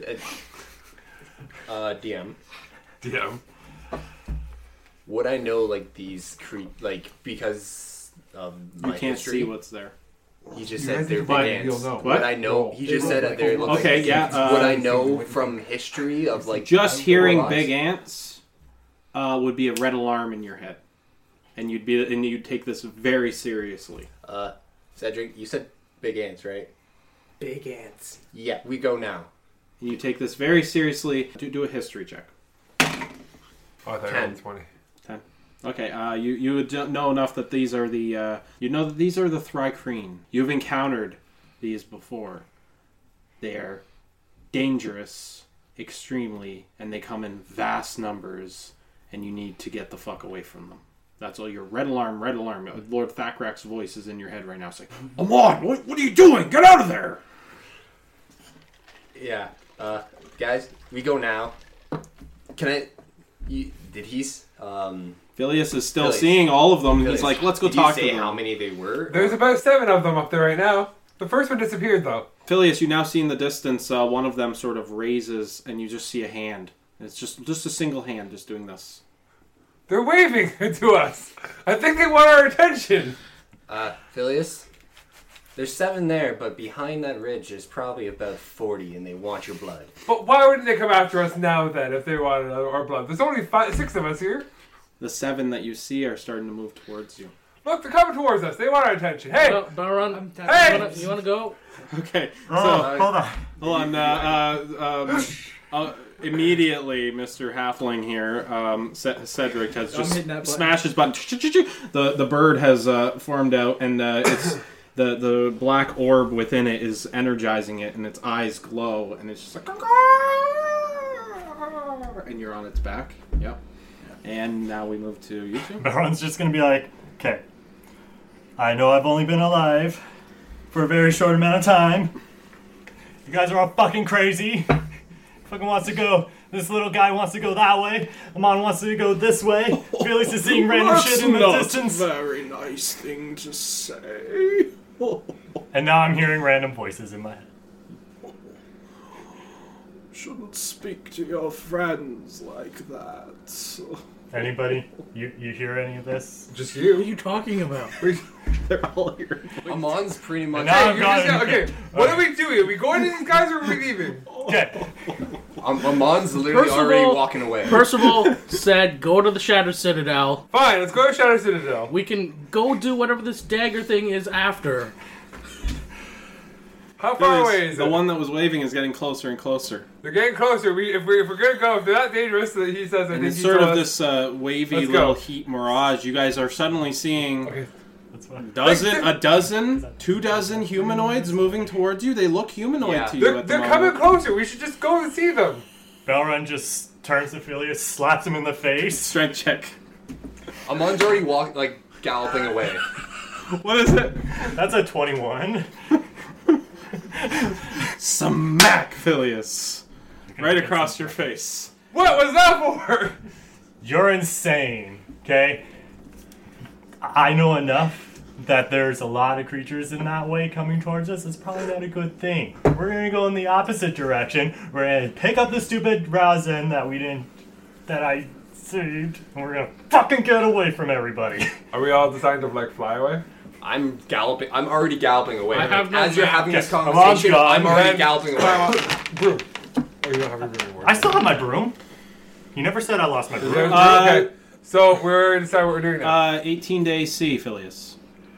DM. DM. Would I know these because You my can't history? see what's there. He just You said guys they're need big to ants. you'll know. What? Would I know? He just said that they look Okay, like yeah. Would I know from history of Just hearing warlocks? big ants would be a red alarm in your head, and you'd take this very seriously. Cedric, you said big ants, right? Big ants. Yeah, we go now. And you take this very seriously. Do a history check. Oh, I thought 10. you were 20. 10. Okay, you would know enough that these are the Thrycreen. You've encountered these before. They are dangerous, extremely, and they come in vast numbers, and you need to get the fuck away from them. That's all. Your red alarm, red alarm. Lord Thakrak's voice is in your head right now. It's like, Amon, what are you doing? Get out of there! Yeah. Guys, we go now. Can I... Phileas is still Phileas. seeing all of them, and Phileas, he's like, let's go did talk you to say them. how many they were? There's about 7 of them up there right now. The first one disappeared, though. Phileas, you now see in the distance, one of them sort of raises, and you just see a hand. It's just a single hand just doing this. They're waving to us. I think they want our attention. Phileas, there's 7 there, but behind that ridge there's probably about 40, and they want your blood. But why wouldn't they come after us now, then, if they wanted our blood? There's only 6 of us here. The 7 that you see are starting to move towards you. Look, they're coming towards us. They want our attention. Hey! Balron, Hey! you want to go? Okay, Hold on. immediately, Mr. Halfling here, Cedric has I'm just hitting that button. smashed his button. The bird has formed out, and it's the black orb within it is energizing it, and its eyes glow, and it's just like, and you're on its back. Yep. And now we move to you two. Baron's just gonna be like, okay, I know I've only been alive for a very short amount of time. You guys are all fucking crazy. Fucking wants to go This little guy wants to go that way. Amon wants to go this way. Felix is seeing random shit in the distance. Very nice thing to say. And now I'm hearing random voices in my head. Shouldn't speak to your friends like that. Anybody? You hear any of this? Just What are you. you talking about? They're all here. Amon's pretty much. And now Hey, I'm you just gone. okay. What are we doing? Are we going to these guys or are we leaving? Okay. Amon's literally Percival- already walking away. Percival said, "Go to the Shadow Citadel. Fine, let's go to Shadow Citadel. We can go do whatever this dagger thing is after." How far away is the it? one that was waving is getting closer and closer. They're getting closer. If we're gonna go, if they're not dangerous, that he says. I And think it's he sort told of us- this wavy Let's little go. heat mirage. You guys are suddenly seeing Okay. That's fine. a dozen, 2 dozen humanoids moving towards you. They look humanoid Yeah. to you They're, at the they're moment. coming closer. We should just go and see them. Belrun just turns to Phileas, slaps him in the face. Strength check. Amon's already galloping away. What is it? That's a 21. Smack, Phileas. Right across your face. What was that for? You're insane, okay? I know enough that there's a lot of creatures in that way coming towards us. It's probably not a good thing. We're gonna go in the opposite direction. We're gonna pick up the stupid Razen that I saved, and we're gonna fucking get away from everybody. Are we all deciding to like fly away? I'm galloping. I'm already galloping away. I have no As you're map. having this Yes, conversation, Amon's I'm gone. already Then galloping away. climb up. Broom. Oh, you don't have your broom anymore. I still have my broom. You never said I lost my broom. Okay, so we're gonna decide what we're doing now. 18 to AC, Phileas.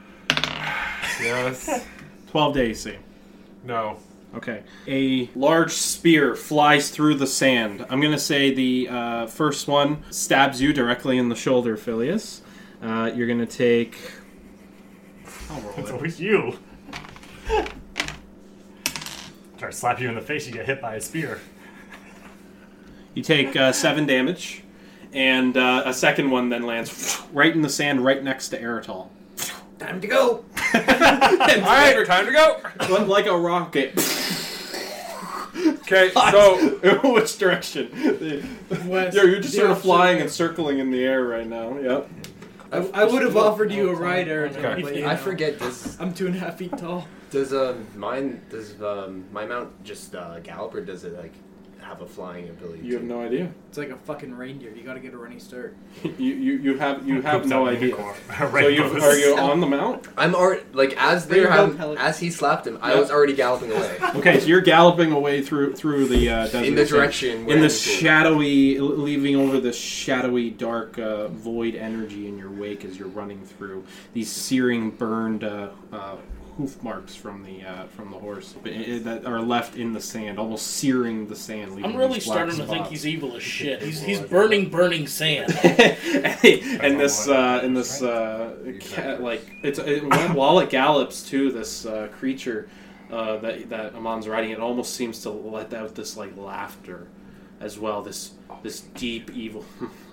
Yes. 12 to AC. No. Okay. A large spear flies through the sand. I'm going to say the first one stabs you directly in the shoulder, Phileas. You're going to take... I'll roll It's it. always you. Try to slap you in the face, you get hit by a spear. You take 7 damage, and a second one then lands right in the sand right next to Eritol. Time to go. Alright, time to go! Like a rocket. Okay, so Which direction? West, You're just the sort of opposite flying way. and circling in the air right now. Yep. I would have offered you a ride, Eric. Okay. But, you I know, forget. Does I'm 2.5 feet tall. my mount just gallop, or does it like have a flying ability? You have no idea. It's like a fucking reindeer. You gotta get a running start. You have no idea. So Right, are you on the mount? I'm already like as they're Rainbow having, pelican. as he slapped him, I Yeah. was already galloping away Okay, so you're galloping away through the desert. in the direction where in he this came. shadowy, leaving over this shadowy, dark, void energy in your wake as you're running through these searing, burned hoof marks from the horse that are left in the sand, almost searing the sand. leaving I'm really these black starting to think spots. he's evil as shit. He's burning sand. and this cat, like while it gallops too, this creature that Amon's riding, it almost seems to let out this like laughter as well. This deep evil.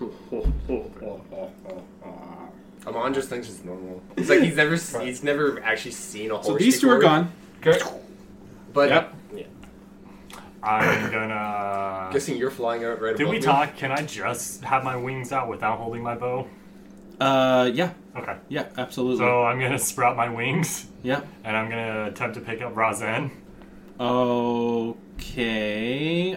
Amon just thinks it's normal. It's like he's never actually seen a horse. So these two are before. gone. okay. But Yep. yeah, I'm gonna... guessing you're flying out right Did above we me. talk? Can I just have my wings out without holding my bow? Yeah, Okay. yeah, absolutely. So I'm gonna sprout my wings, Yeah. and I'm gonna attempt to pick up Razen. Okay.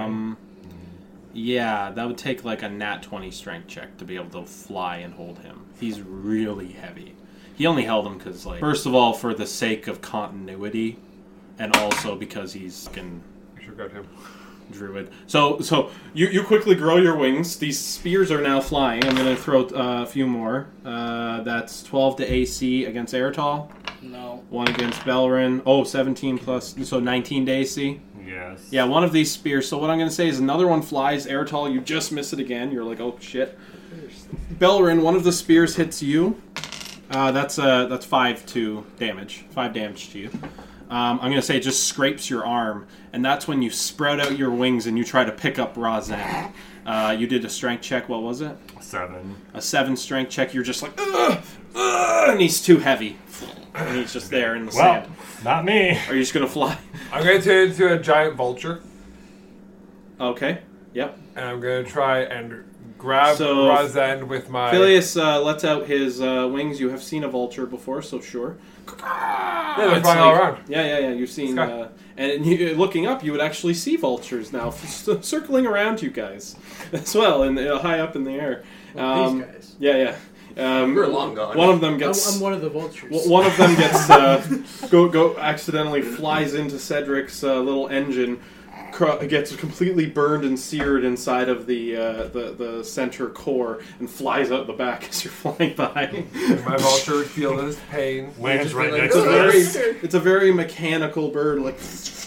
Yeah, that would take like a nat 20 strength check to be able to fly and hold him. He's really heavy. He only held him because, like, first of all, for the sake of continuity, and also because he's fucking I should grab him. druid. So you quickly grow your wings. These spears are now flying. I'm going to throw a few more. That's 12 to AC against Eritol. No. 1 against Belrin. Oh, 17 plus, so 19 to AC. Yes. Yeah, one of these spears. So what I'm going to say is another one flies. Eritol, you just miss it again. You're like, oh shit. Belrin, one of the spears hits you. That's 5 damage. 5 damage to you. I'm going to say it just scrapes your arm, and that's when you spread out your wings and you try to pick up Razen. You did a strength check. What was it? 7. A 7 strength check. You're just like, ugh, ugh, and he's too heavy. And he's just there in the Well, sand. not me. Are you just going to fly? I'm gonna turn into a giant vulture. Okay. Yep. And I'm going to try and grab So, Razend with my... Phileas lets out his wings. You have seen a vulture before, so sure. Yeah, they're It's flying all like- around. Yeah. You've seen, Sky. and you, looking up, you would actually see vultures now circling around you guys as well, and high up in the air. These guys. Yeah. We're long gone. One of them gets. I'm one of the vultures. One of them gets go accidentally flies into Cedric's little engine, gets completely burned and seared inside of the center core, and flies out the back as you're flying by. My vulture feel this pain. Lands right like, next It's a to very us. it's a very mechanical bird, like.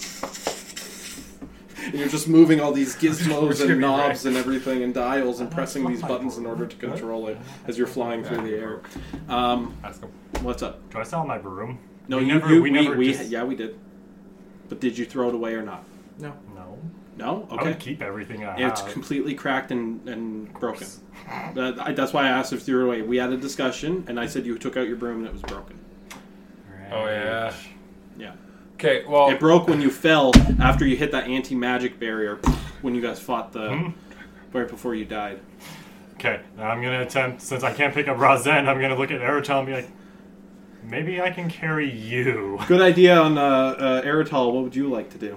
And you're just moving all these gizmos and knobs and everything and dials and pressing these buttons in order to control it as you're flying through the air. Ask him. What's up? Do I sell my broom? No, we we never just- yeah, we did. But did you throw it away or not? No. No. No? I Okay. would keep everything I It's have. completely cracked and broken. That's why I asked if you threw it away. We had a discussion, and I said you took out your broom and it was broken. Oh, yeah. Yeah. Okay, well... It broke when you fell after you hit that anti-magic barrier when you guys fought right before you died. Okay, now I'm gonna attempt, since I can't pick up Razend, I'm gonna look at Eritol and be like, maybe I can carry you. Good idea on Eritol. What would you like to do?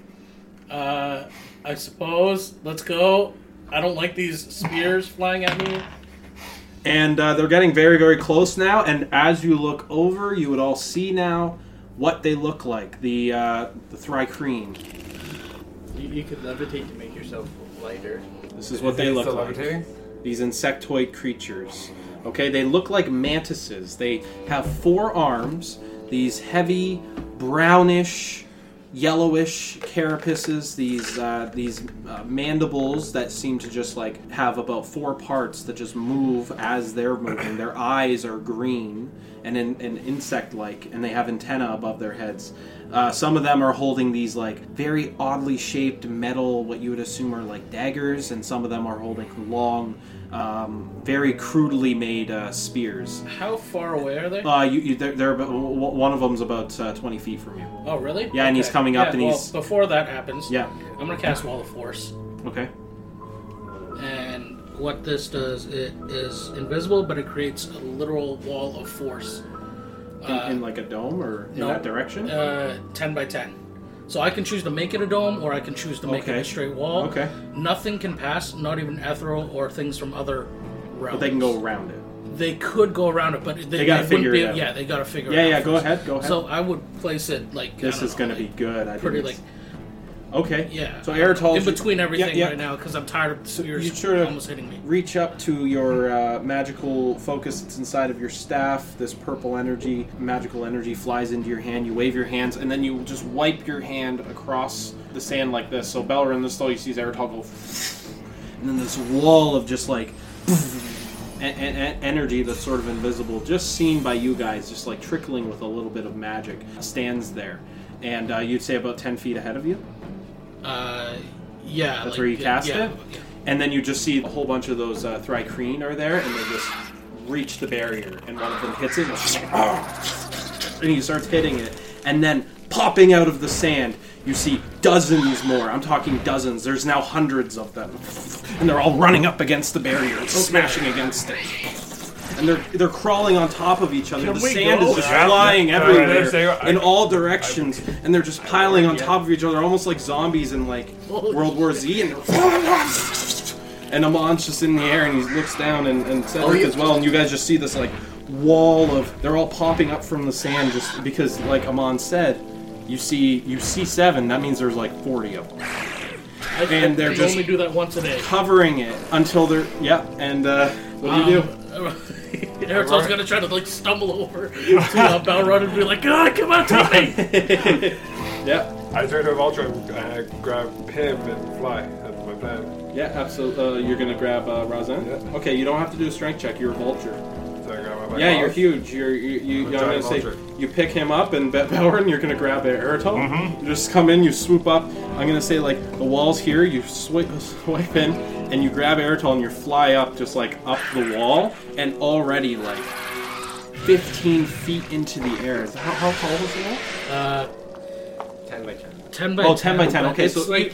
I suppose. Let's go. I don't like these spears flying at me. And they're getting very, very close now. And as you look over, you would all see now what they look like. The Thrycreen. You could levitate to make yourself lighter. This is what they look Still like. levitating? These insectoid creatures. Okay, they look like mantises. They have 4 arms. These heavy, brownish, yellowish carapaces. These mandibles that seem to just like have about 4 parts that just move as they're moving. Their eyes are green and insect-like, and they have antennae above their heads. Some of them are holding these like very oddly shaped metal, what you would assume are like daggers, and some of them are holding long, very crudely made spears. How far away are they? They're about, one of them's about 20 feet from you. Oh, really? Yeah, and he's coming up and well, he's- Before that happens, Yeah. I'm going to cast Wall of Force. Okay. And what this does, it is invisible, but it creates a literal wall of force. In like a dome or in no, that direction? 10 by 10. So I can choose to make it a dome, or I can choose to make it Okay. a straight wall. Okay. Nothing can pass, not even ethereal or things from other realms. But they can go around it. They could go around it, but they gotta wouldn't figure be, it out. Yeah, they gotta figure it Yeah, out. yeah, go first. ahead, go ahead. So I would place it like This is going to be good. I pretty think like okay. yeah. So Eritol in between everything yeah. right now because I'm tired of spears you sort of almost hitting me. reach up to your magical focus that's inside of your staff. This purple energy, magical energy, flies into your hand. You wave your hands, and then you just wipe your hand across the sand like this. So Belrin, this is all you see is Eritol go, and then this wall of just like energy that's sort of invisible, just seen by you guys, just like trickling with a little bit of magic, stands there. And you'd say about 10 feet ahead of you. Yeah, That's like, where you cast yeah, it? yeah. And then you just see a whole bunch of those Thrycreen are there, and they just reach the barrier, and one of them hits it, and, it's just like, "Ah!" And he starts hitting it. And then, popping out of the sand, you see dozens more. I'm talking dozens. There's now hundreds of them. And they're all running up against the barrier and smashing against it. And they're crawling on top of each other. Can The we sand go? is just Yeah. flying Yeah. everywhere I- in all directions, and they're just piling on top of each other, almost like zombies in like World War Z. And Amon's just in the air, and he looks down, and Cedric as well. And you guys just see this like wall of they're all popping up from the sand, just because, like Amon said, you see 7. That means there's like 40 of them. And they're I just only do that once a day. covering it until they're And what do you do? Eritol's gonna try to like stumble over to Balrog and be like, "God, come on, take me!" Yeah. I turn to a vulture and grab him and fly. That's my plan. Yeah, absolutely. You're gonna grab Razan? Yeah. Okay, you don't have to do a strength check. You're a vulture. So I grab my Yeah, you're claws. huge. I'm a gonna giant say vulture. you pick him up, and Belrin, you're gonna grab Eritol. Mm-hmm. You just come in, you swoop up. I'm gonna say like the wall's here. You swipe in, and you grab Eritol, and you fly up, just like up the wall, and already like 15 feet into the air. How tall was the wall? 10 by 10. 10 by 10 by 10. but Okay, it's so like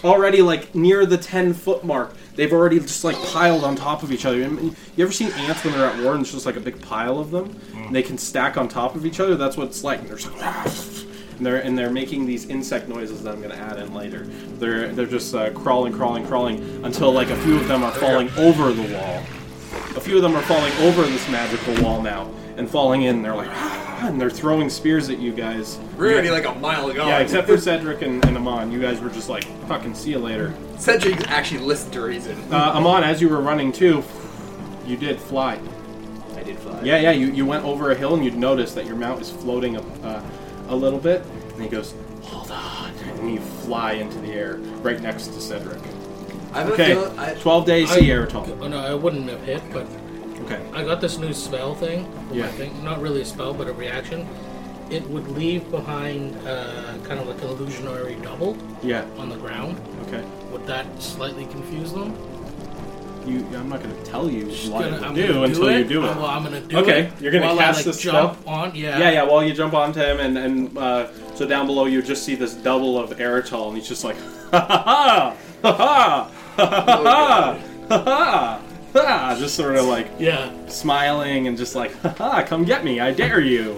already like near the 10-foot mark. They've already just like piled on top of each other. You ever seen ants when they're at war and it's just like a big pile of them? And they can stack on top of each other? That's what it's like. And they're just like, and they're making these insect noises that I'm going to add in later. They're just crawling until like a few of them are falling over the wall. A few of them are falling over this magical wall now and falling in. They're like, and they're throwing spears at you guys. We're already like a mile gone. Yeah, except for Cedric and Amon. You guys were just like, fucking see you later. Cedric actually listened to reason. Amon, as you were running too, you did fly. I did fly. Yeah, you went over a hill and you'd notice that your mount is floating up a little bit. And he goes, hold on. And you fly into the air right next to Cedric. Okay, 12 days, see Eritol. Oh, no, I wouldn't have hit, but Okay. I got this new spell thing. Yeah. I think. Not really a spell, but a reaction. It would leave behind kind of like an illusionary double Yeah. on the ground. Okay. Would that slightly confuse them? I'm not going to tell you what it I'm will do gonna until it. you do it. Well, I'm going to do Okay, it. you're gonna while cast I, like, this jump spell? on. Yeah. Yeah, while you jump onto him, and so down below you just see this double of Eritol, and he's just like, ha ha ha ha ha ha ha ha ha, just sort of like Yeah. smiling and just like, ha ha, come get me, I dare you.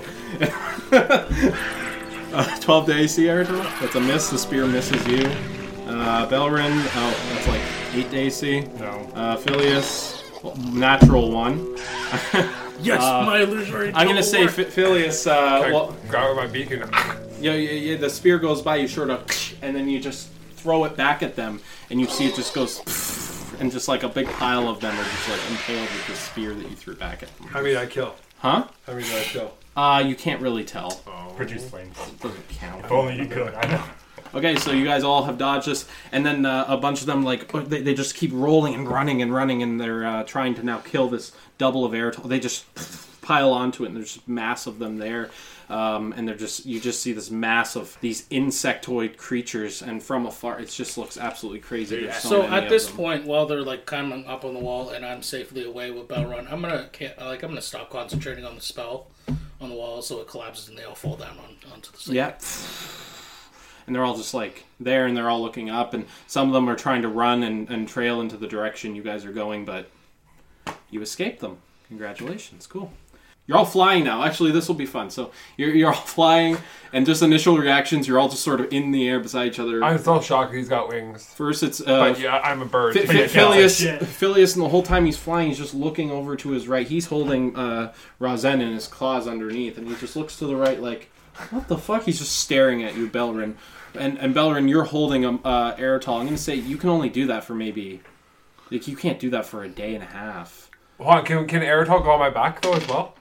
12 to AC, Eritol. That's a miss. The spear misses you. Belrin, that's like 8 to AC. No. Phileas, natural 1. Yes, my illusionary double. I'm gonna say Phileas. Well, Grab with my beacon. yeah, the spear goes by you, sort of, and then you just throw it back at them, and you see it just goes, and just like a big pile of them are just like impaled with the spear that you threw back at them. How many did I kill? Huh? How many did I kill? You can't really tell. Produce flames. Doesn't count. If only you could. I know. Okay, so you guys all have dodged this, and then a bunch of them, like, they just keep rolling and running, and they're trying to now kill this double of Eritol. They just pile onto it, and there's just mass of them there, and you just see this mass of these insectoid creatures, and from afar, it just looks absolutely crazy. There's So many at of this them. point, while they're like climbing up on the wall, and I'm safely away with Belrun, I'm gonna stop concentrating on the spell on the wall, so it collapses and they all fall down onto the sand. Yeah. And they're all just like there, and they're all looking up, and some of them are trying to run and trail into the direction you guys are going, but you escaped them. Congratulations. Cool. You're all flying now. Actually, this will be fun. So you're all flying, and just initial reactions, you're all just sort of in the air beside each other. I'm still shocked he's got wings. First, it's But yeah, I'm a bird. Phileas, and the whole time he's flying, he's just looking over to his right. He's holding Razen in his claws underneath, and he just looks to the right like, what the fuck? He's just staring at you, Belrin. And Belrin, you're holding Eritol. I'm going to say you can only do that for maybe... Like, you can't do that for a day and a half. Hold on, can Eritol go on my back, though, as well?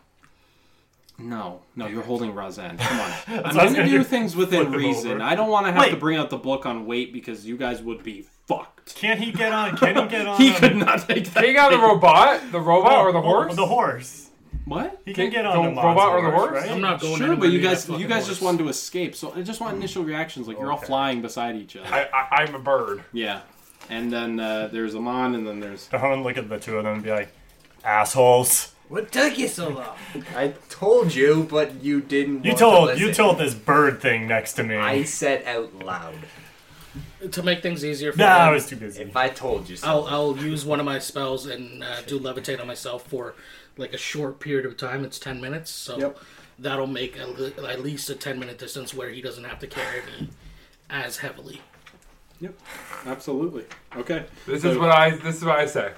No, you're holding Razen. Come on. I'm going to do things within reason. I don't want to have to bring out the book on weight because you guys would be fucked. Can he get on? Can he get on? He could not take that. Can you get on the robot? The robot or the horse? The horse. What? He can get on the the robot or the horse, horse? right? I'm not going Sure, anywhere but you near guys that fucking just horse. wanted to escape. So I just want initial reactions. Like, you're all Okay. flying beside each other. I'm a bird. Yeah. And then there's Amon, and then there's... I'm gonna look at the two of them and be like, assholes. What took you so long? I told you, but you didn't. You want told to you listen. told this bird thing next to me. I said out loud. To make things easier for Nah, I them, was too busy. If I told you so. I'll use one of my spells and do levitate on myself for like a short period of time. It's 10 minutes, so Yep. that'll make at least a 10-minute distance where he doesn't have to carry me as heavily. Yep. Absolutely. Okay. This is what I say.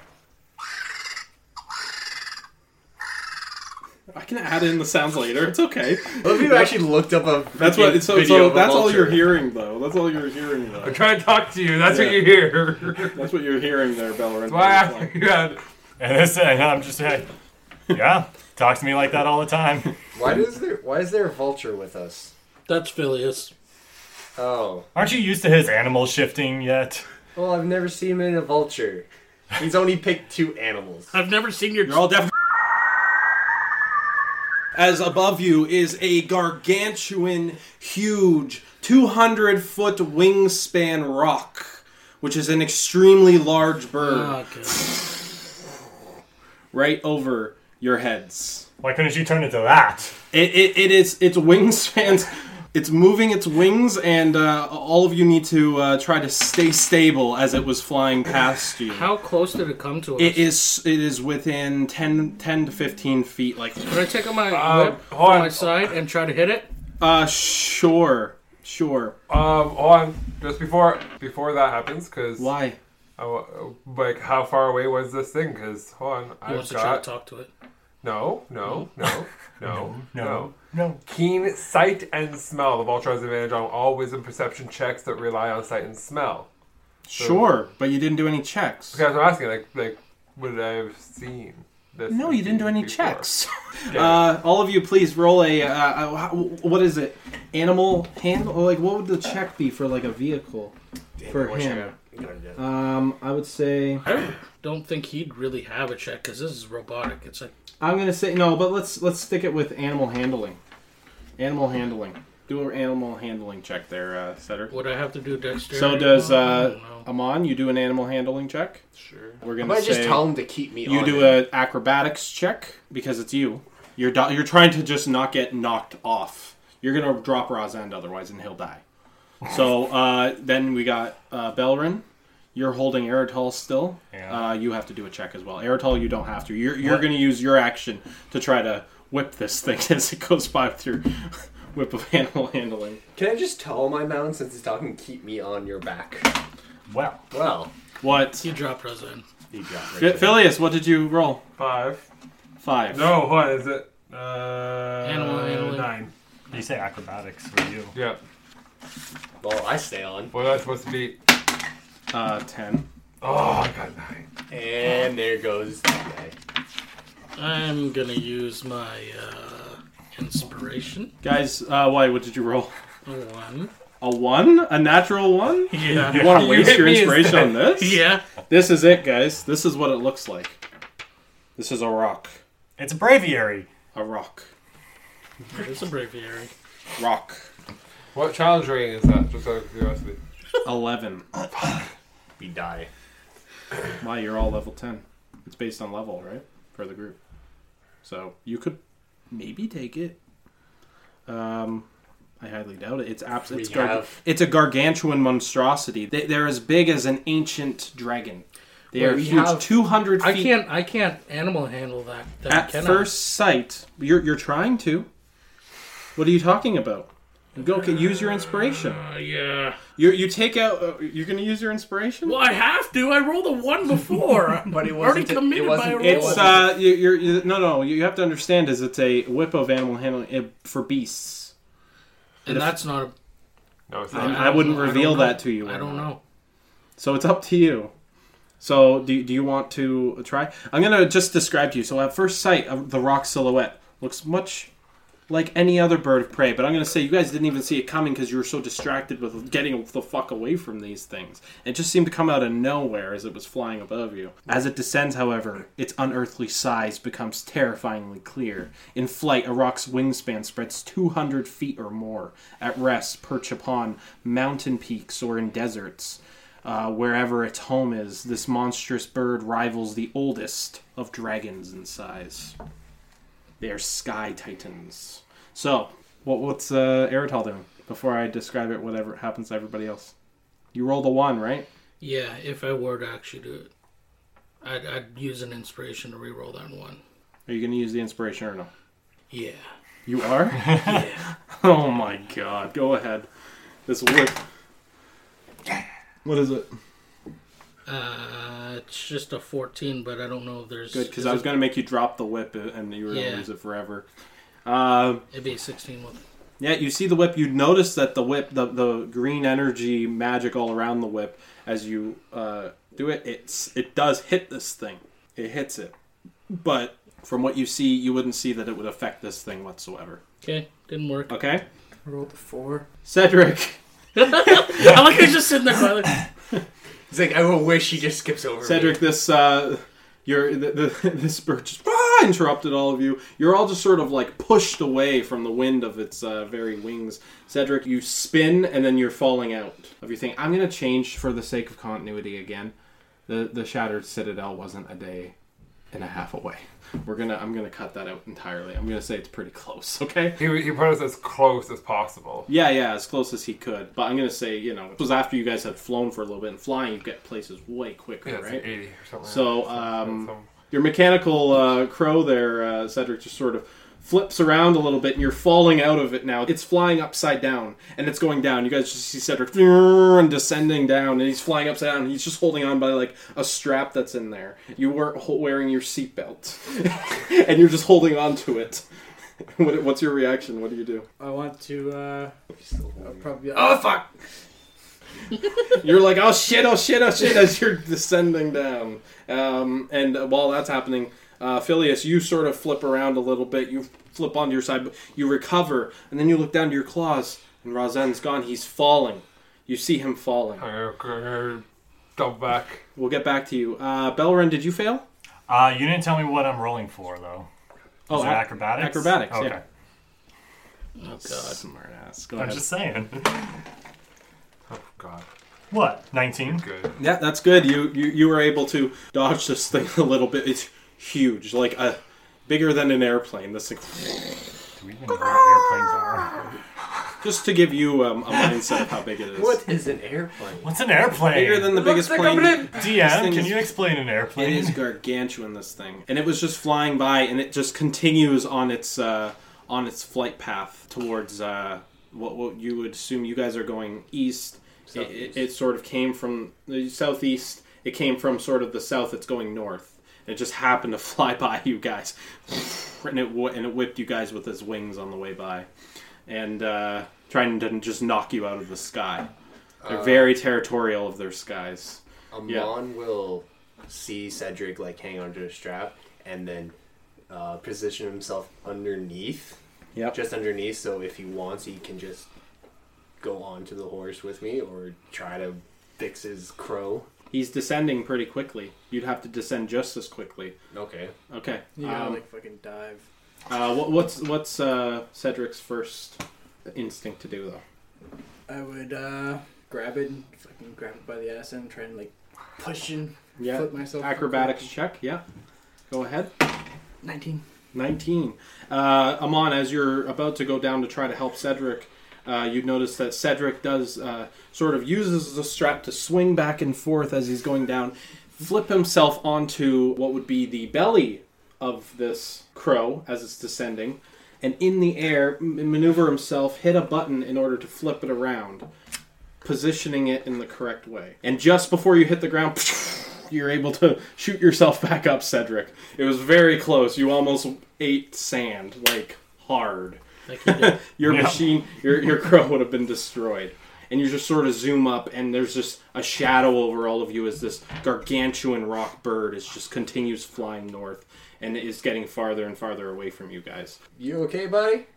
I can add in the sounds later. It's okay. What if you actually looked up a That's what. So video of a that's all vulture? you're hearing, though. That's all you're hearing, though. I'm trying to talk to you. That's Yeah. what you hear. That's what you're hearing there, Belrin. That's why I asked you that. And I'm just like, yeah, talk to me like that all the time. Why is there a vulture with us? That's Phileas. Oh. Aren't you used to his animal shifting yet? Well, I've never seen him in a vulture. He's only picked 2 animals. I've never seen your. You're all deaf. As above you is a gargantuan, huge, 200-foot wingspan rock, which is an extremely large bird Okay. right over your heads. Why couldn't you turn it to that? Its wingspans It's moving its wings, and all of you need to try to stay stable as it was flying past you. How close did it come to us? It is within 10 to 15 feet. Like, Can I take out my whip hold from on. my side and try to hit it? sure. Hold on. Just before that happens, because Why? like how far away was this thing? Because hold on, He I've wants to try to got talk to it. no. No. Keen sight and smell. The vulture has advantage on all wisdom perception checks that rely on sight and smell. Sure, but you didn't do any checks. Okay, I'm asking, like, would I have seen this? No, you didn't do any before? checks. Okay. All of you, please roll a. What is it? Animal handle? Like, what would the check be for like a vehicle? For him. I would say. I don't think he'd really have a check because this is robotic. It's like I'm gonna say no, but let's stick it with animal handling. Animal handling. Do an animal handling check there, Cedric. would I have to do dexterity? So does I don't know. Amon? You do an animal handling check. Sure. We're I gonna might say just tell him to keep me you on do it. an acrobatics check because it's you. You're trying to just not get knocked off. You're gonna drop Razend otherwise, and he'll die. So then we got Belrin. You're holding Eritol still. Yeah. You have to do a check as well. Eritol, you don't have to. You're going to use your action to try to whip this thing as it goes by with your whip of animal handling. Can I just tell my mount since it's talking keep me on your back? Well, What? You dropped Roseanne. he dropped right Phileas, what did you roll? 5. 5. No, what is it? Animal handling. 9. you say acrobatics for you. Yeah. Well, I stay on. What was I supposed to be? 10. Oh, I got 9. And there goes the guy. I'm gonna use my inspiration. Guys, why? What did you roll? A 1. A 1? A natural 1? Yeah. You want to You waste hit your me inspiration instead. on this? Yeah. This is it, guys. This is what it looks like. This is a rock. It's a braviary. A rock. It's a braviary. Rock. What challenge rating is that? Just out of curiosity. 11. We die. Why? You're all level 10. It's based on level, right? For the group. So you could maybe take it. I highly doubt it. It's a gargantuan monstrosity. They're as big as an ancient dragon. They are huge. 200 feet. I can't animal handle that. At first sight, you're trying to. What are you talking about? Go use your inspiration. Yeah. You take out. You're going to use your inspiration. Well, I have to. I rolled a 1 before. But it already wasn't. committed It by wasn't. a roll. It's no. You have to understand is it's a whip of animal handling for beasts. And that's not a... No, it's And not. I wouldn't I don't reveal know. that to you. I don't know. So it's up to you. So do you want to try? I'm going to just describe to you. So at first sight, the rock silhouette looks much like any other bird of prey. But I'm going to say you guys didn't even see it coming because you were so distracted with getting the fuck away from these things. It just seemed to come out of nowhere as it was flying above you. As it descends, however, its unearthly size becomes terrifyingly clear. In flight, a rock's wingspan spreads 200 feet or more. At rest, perch upon mountain peaks or in deserts. Wherever its home is, this monstrous bird rivals the oldest of dragons in size. They are sky titans. So, what's Eritol doing? Before I describe it, whatever happens to everybody else. You rolled a 1, right? Yeah, if I were to actually do it, I'd use an inspiration to reroll that 1. Are you going to use the inspiration or no? Yeah. You are? Yeah. Oh my god. Go ahead. This whip. What is it? It's just a 14, but I don't know if there's... Good, because I was going to make you drop the whip and you were going to lose it forever. It'd be 16 with... Yeah, you see the whip. You notice that the whip, the green energy magic all around the whip, as you do it, it does hit this thing. It hits it. But from what you see, you wouldn't see that it would affect this thing whatsoever. Okay, didn't work. Okay? I rolled a 4. Cedric. I like he's just sitting there quietly. He's like, I will wish he just skips over Cedric, me. this this bird just interrupted all of you. You're all just sort of like pushed away from the wind of its very wings. Cedric, you spin and then you're falling out of your thing. I'm going to change for the sake of continuity again. The Shattered Citadel wasn't a day. and a half away. I'm gonna cut that out entirely. I'm gonna say it's pretty close, okay? He put us as close as possible. Yeah, as close as he could. But I'm gonna say, it was after you guys had flown for a little bit, and flying, you get places way quicker, Yeah, it's right? like 80 or something. So, your mechanical crow there, Cedric, just sort of flips around a little bit, and you're falling out of it now. It's flying upside down, and it's going down. You guys just see Cedric and descending down, and he's flying upside down, and he's just holding on by, like, a strap that's in there. You weren't wearing your seatbelt, and you're just holding on to it. What's your reaction? What do you do? I want to, I'll probably, oh, fuck! You're like, oh shit, as you're descending down. And while that's happening, Phileas, you sort of flip around a little bit. You flip onto your side, but you recover, and then you look down to your claws, and Razen's gone. He's falling. You see him falling. Double back. We'll get back to you. Belren, did you fail? You didn't tell me what I'm rolling for, though. Is it acrobatics? Acrobatics, okay. yeah. Oh, God. Smart ass. Go I'm ahead. just saying. Oh, God. What? 19? Good. Yeah, that's good. You were able to dodge this thing a little bit. It's huge, like bigger than an airplane. This thing. Do we even know what airplanes are? Just to give you a mindset of how big it is. What is an airplane? What's an airplane? Bigger than the biggest plane. DM, can you explain an airplane? It is gargantuan, this thing, and it was just flying by, and it just continues on its flight path towards what you would assume. You guys are going east. It sort of came from the southeast. It came from sort of the south. It's going north. It just happened to fly by you guys, and it whipped you guys with its wings on the way by, and trying to just knock you out of the sky. They're very territorial of their skies. Amon will see Cedric like hang onto a strap and then position himself underneath. Yep. Just underneath, so if he wants, he can just go onto the horse with me or try to fix his crow. He's descending pretty quickly. You'd have to descend just as quickly. Okay. You gotta like fucking dive. What's Cedric's first instinct to do though? I would grab it and fucking grab it by the ass end and try and like push and flip myself. Acrobatics check, yeah. Go ahead. 19. Amon, as you're about to go down to try to help Cedric, you'd notice that Cedric does sort of uses the strap to swing back and forth as he's going down, flip himself onto what would be the belly of this crow as it's descending, and in the air maneuver himself, hit a button in order to flip it around, positioning it in the correct way. And just before you hit the ground, you're able to shoot yourself back up, Cedric. It was very close. You almost ate sand, like hard. Your machine, your crow would have been destroyed. And you just sort of zoom up, and there's just a shadow over all of you as this gargantuan rock bird just continues flying north, and is getting farther and farther away from you guys. You okay, buddy?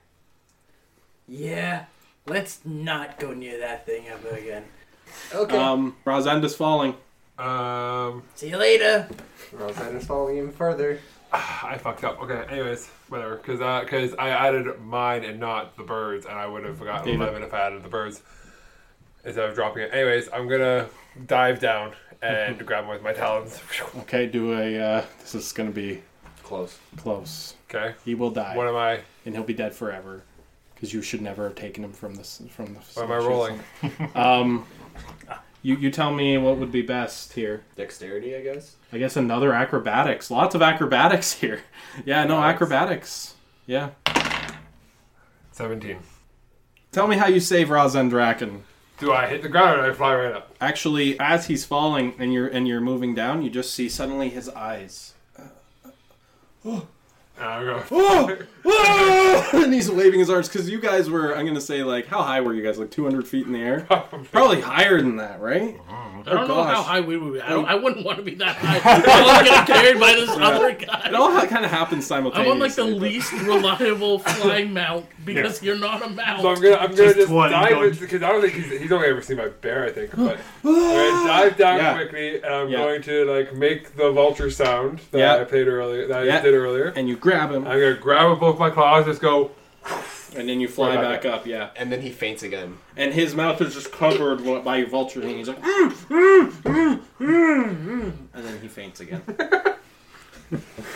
Yeah. Let's not go near that thing ever again. Okay. Razenda's falling. See you later. Rosanna's falling even further. I fucked up. Okay, anyways, whatever. Because I added mine and not the birds, and I would have gotten 11 if I added the birds instead of dropping it. Anyways, I'm going to dive down and grab him with my talons. Okay, do a... this is going to be... Close. Okay. He will die. What am I... And he'll be dead forever. Because you should never have taken him from the... What am I rolling? You tell me what would be best here. Dexterity, I guess? I guess another acrobatics. Lots of acrobatics here. Yeah, no, acrobatics. Yeah. 17. Tell me how you save Razendraken. Do I hit the ground or do I fly right up? Actually, as he's falling and you're moving down, you just see suddenly his eyes. I'm going. And he's waving his arms because you guys were, I'm going to say, like, how high were you guys? Like 200 feet in the air? Probably higher than that, right? I don't know how high we would be. I wouldn't want to be that high. I'm getting carried by this other guy. It all kind of happens simultaneously. I'm on like the least reliable flying mount because you're not a mount. So I'm gonna just dive because I don't think he's only ever seen my bear, I think. But I'm gonna dive down quickly, and I'm going to like make the vulture sound that I played earlier. That I did earlier. And you grab him. I'm gonna grab him with both my claws, just go. And then you fly back up, yeah. And then he faints again. And his mouth is just covered by your vulture thing. He's like, and then he faints again.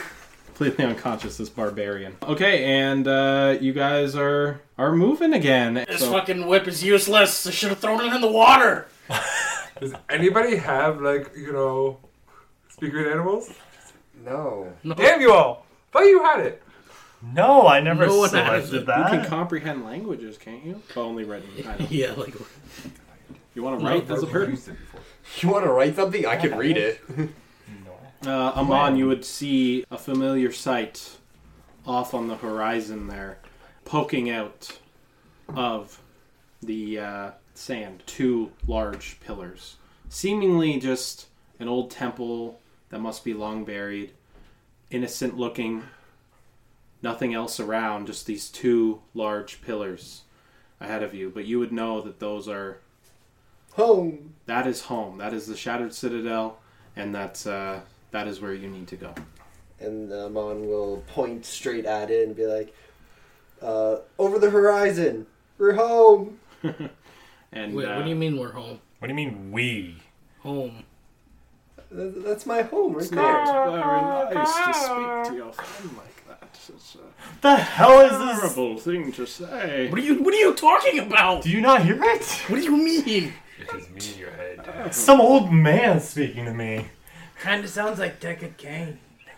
completely unconscious, this barbarian. Okay, and you guys are moving again. This fucking whip is useless. I should have thrown it in the water. Does anybody have, speaking animals? No. Damn you all! Thought you had it. No, I never No one selected has it. that. You can comprehend languages, can't you? Only written. I know. Yeah, like You want to write as a bird? You want to write something? I can read it. Amon, you would see a familiar sight off on the horizon there, poking out of the sand. 2 large pillars. Seemingly just an old temple that must be long buried. Innocent looking. Nothing else around, just these 2 large pillars ahead of you. But you would know that those are... Home. That is home. That is the Shattered Citadel, and that is where you need to go. And Amon will point straight at it and be like, over the horizon. We're home. And wait, what do you mean we're home? What do you mean we? Home. That's my home right It's there. not very nice to speak to your friend like that. It's The hell is a this? horrible thing to say. What are you talking about? Do you not hear it? What do you mean? It is me in your head. Some old man speaking to me. Kinda sounds like Deckard Cain.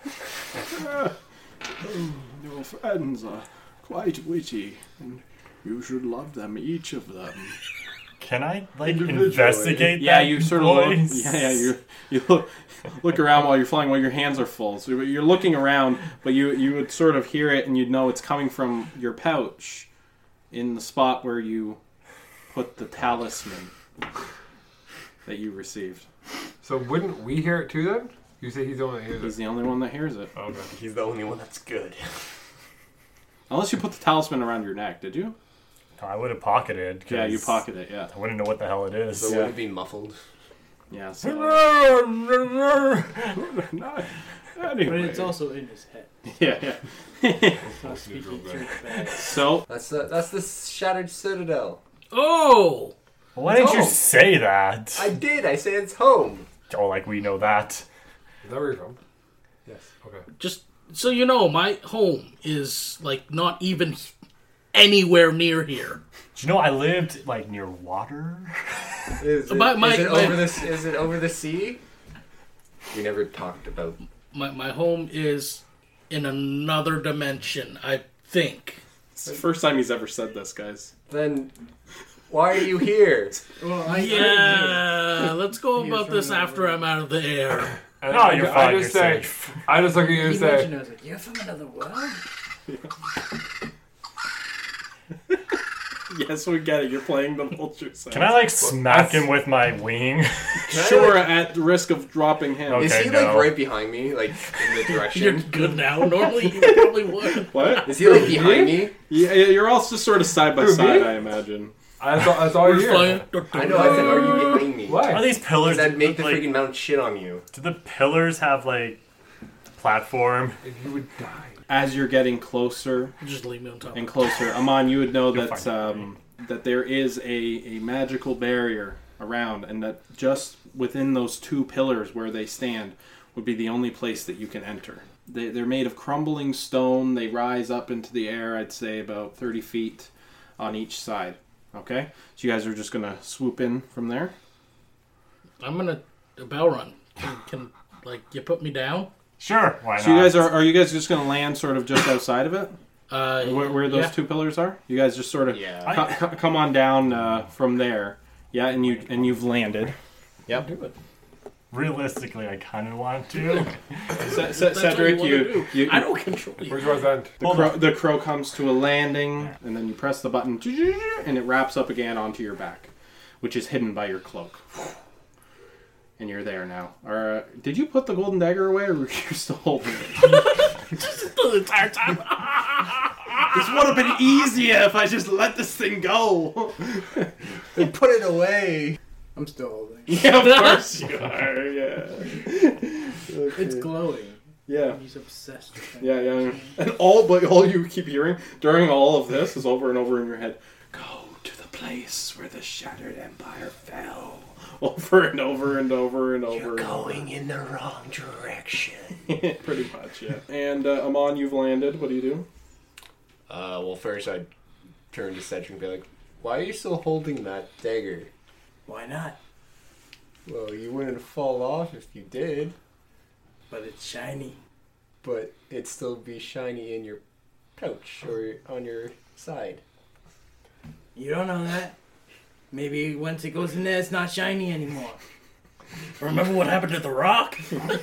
Your friends are quite witty, and you should love them, each of them. Can I Individually. investigate Yeah, that you sort of look. voice? Yeah, you look around while you're flying, while your hands are full. So you're looking around, but you would sort of hear it, and you'd know it's coming from your pouch, in the spot where you put the talisman that you received. So wouldn't we hear it too then? You say he's the only one that hears He's it. the only one that hears it. Okay. He's the only one that's good. Unless you put the talisman around your neck, did you? I would have pocketed. 'cause Yeah, you pocket it. Yeah, I wouldn't know what the hell it is. So Yeah. would it be muffled? yeah. So, But anyway. it's also in his head. Yeah. It's not speaking through the bag. So That's the Shattered Citadel. Oh! Why didn't you home. say that? I did. I said it's home. Oh, like we know that. Is that where you're from? Yes. Okay. Just so you know, my home is not even anywhere near here. Do you know I lived near water? Is it, is it over the sea? We never talked about. My home is in another dimension, I think. it's the first time he's ever said this, guys. Then why are you here? Well, Yeah, let's go He was about this from after I'm out of the air. And No, you're fine, I you're just say, safe. I just look at you and He say, mentioned, I was like, you're from another world? Yes, we get it. You're playing the vulture side. Can I smack him with my wing? Sure, at the risk of dropping him. Okay. Is he no. right behind me, in the You're direction? good now. Normally you probably would. What? Is he behind me? Yeah, you're all just sort of side by Who, side, me? I imagine. that's all you hear. I know. I said, are you behind me? Are Why? these pillars? Does that make the like, freaking mount shit on you? Do the pillars have platform? If you would die. As you're getting closer Just leave me on top. and closer, Amon, you would know You'll that find that there is a magical barrier around, and that just within those 2 pillars where they stand would be the only place that you can enter. They're made of crumbling stone. They rise up into the air, I'd say about 30 feet on each side. Okay? So you guys are just going to swoop in from there? I'm gonna bell run. Can you put me down? Sure. Why not? So you guys are you guys just going to land sort of just outside of it? Where those yeah. 2 pillars are? You guys just sort of Yeah. come on down from there. Yeah, and you've landed. Yep. Do it. Realistically, I kind of want to. Cedric, what you wanna do. I don't control you. Where's Rosend? the crow comes to a landing, and then you press the button, and it wraps up again onto your back, which is hidden by your cloak. And you're there now. Did you put the golden dagger away, or were you still holding it? The entire time. This would have been easier if I just let this thing go. They put it away. I'm still holding. Yeah, of course you are. Yeah. It's glowing. Yeah. He's obsessed with it. Yeah. And all you keep hearing during all of this is over and over in your head. Go to the place where the Shattered Empire fell. over and over and over and over. You're going in the wrong direction. Pretty much, yeah. And Amon, you've landed. What do you do? Well, first I'd turn to Cedric and be like, why are you still holding that dagger? Why not? Well, you wouldn't fall off if you did, But it's shiny. but it'd still be shiny in your pouch or on your side. You don't know that. Maybe once it goes in there, it's not shiny anymore. Remember what happened to the rock?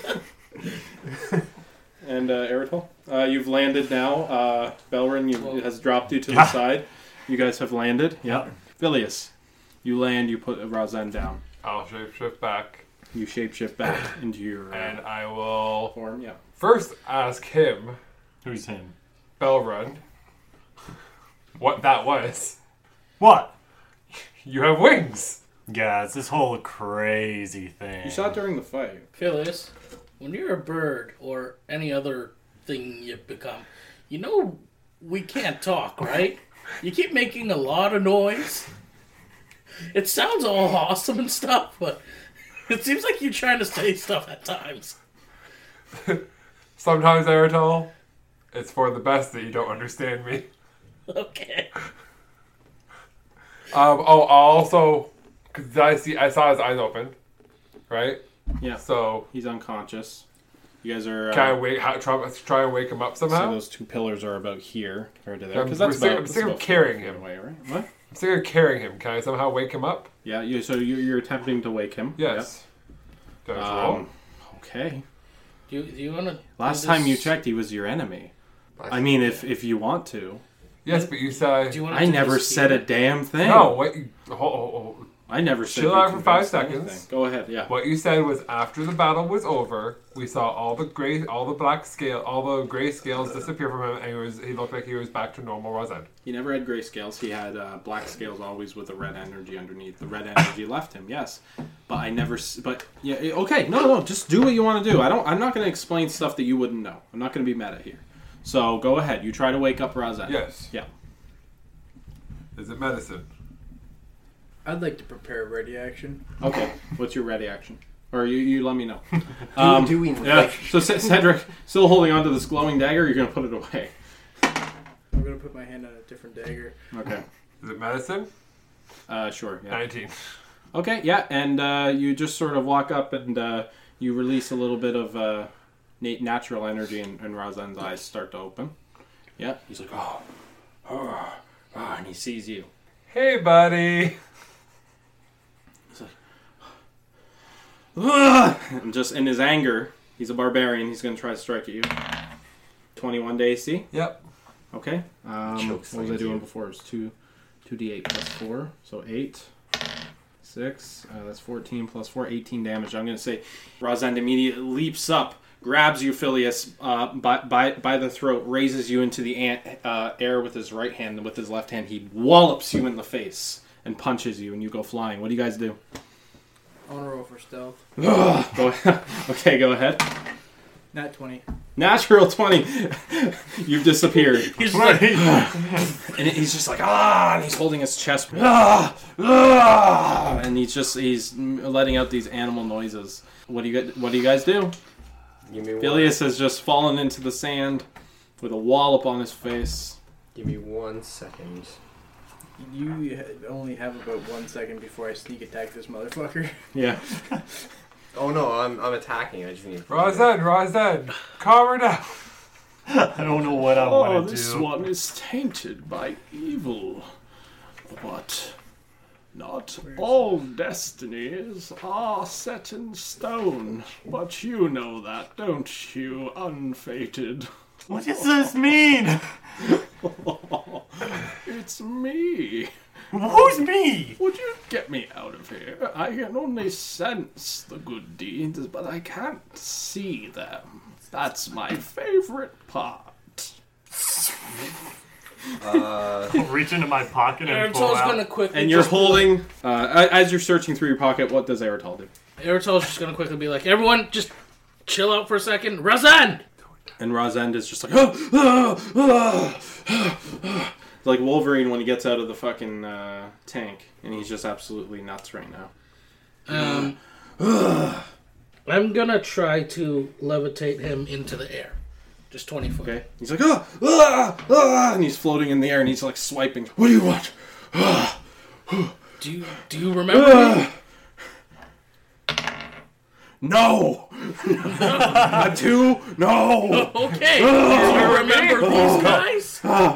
And Eritol, you've landed now. Belrin has dropped you to the side. You guys have landed. Yeah. Phileas, you land. You put Razan down. I'll shapeshift back, You shapeshift back into your and I will form. Yeah. first ask him, Who's him? Belrun, what that was. What? You have wings. Yeah, it's this whole crazy thing. You saw it during the fight. Phyllis, when you're a bird or any other thing you've become, you know we can't talk, right? You keep making a lot of noise. It sounds all awesome and stuff, but it seems like you're trying to say stuff at times. Sometimes, Eritol, it's for the best that you don't understand me. Okay. Also, because I saw his eyes open, right? Yeah. So He's unconscious. You guys are. can I try and wake him up So somehow? those two pillars are about here compared to there. I'm Because that's sick- about. I'm that's sick of about carrying 4 feet him. away, right? What? I'm thinking of carrying him. Can I somehow wake him up? Yeah. So you're attempting to wake him. Yes. Do I Yep. have to roll? Okay. Do you want to? Last time you checked, he was your enemy. I mean, if you want to. Yes, but you said... Do you want I never said a damn thing. No, wait. Hold. I never said. Chill you out for 5 confessed anything. seconds. Go ahead. Yeah. What you said was after the battle was over, we saw all the gray scales disappear from him, and he looked like he was back to normal Razan. He never had gray scales. He had black scales, always with a red energy underneath. The red energy left him. Yes, but I never. But yeah. Okay. No. Just do what you want to do. I'm not going to explain stuff that you wouldn't know. I'm not going to be meta here. So go ahead. You try to wake up Razan. Yes. Yeah. Is it medicine? I'd like to prepare a ready action. Okay. What's your ready action? Or you let me know. Do we Yeah. So Cedric, still holding on to this glowing dagger. You're going to put it away. I'm gonna put my hand on a different dagger. Okay. Is it medicine? Sure. Yeah. 19. Okay. Yeah. And you just sort of walk up and you release a little bit of natural energy, and Razan's eyes start to open. Yeah. He's like, and he sees you. Hey, buddy. And just in his anger, he's a barbarian. He's going to try to strike at you. 21 to AC. Yep. Okay. What Chokes was I like doing you. before? It was 2d8 plus 4. So 8. 6. That's 14 plus 4. 18 damage. I'm going to say Razan immediately leaps up, grabs you, Phileas, by the throat, raises you into the air with his right hand, and with his left hand he wallops you in the face and punches you, and you go flying. What do you guys do? I want to roll for stealth. Okay, go ahead. Not 20. Natural 20. You've disappeared. He's like, And he's just like, and he's holding his chest. And he's letting out these animal noises. What do you guys do? Give me Phileas has just fallen into the sand with a wallop on his face. Give me 1 second. You only have about 1 second before I sneak attack this motherfucker. Yeah. Oh no, I'm attacking. I just need. Razan, calm her down. I don't know what I want to do. one is tainted by evil. But not all destinies are set in stone. But you know that, don't you, unfated? What does this mean? It's me. Who's me? Would you get me out of here? I can only sense the good deeds, but I can't see them. That's my favorite part. Reach into my pocket and pull Eritol's out. gonna quickly. And you're holding, as you're searching through your pocket, what does Eritol do? Eritol's just gonna quickly be like, everyone, just chill out for a second. Razan! And Razend is just like, like Wolverine when he gets out of the fucking tank, and he's just absolutely nuts right now. I'm gonna try to levitate him into the air. Just 20 foot. Okay. He's like, and he's floating in the air, and he's like swiping. What do you want? Do you remember me? No. Not two. No. Okay. Do you remember these guys?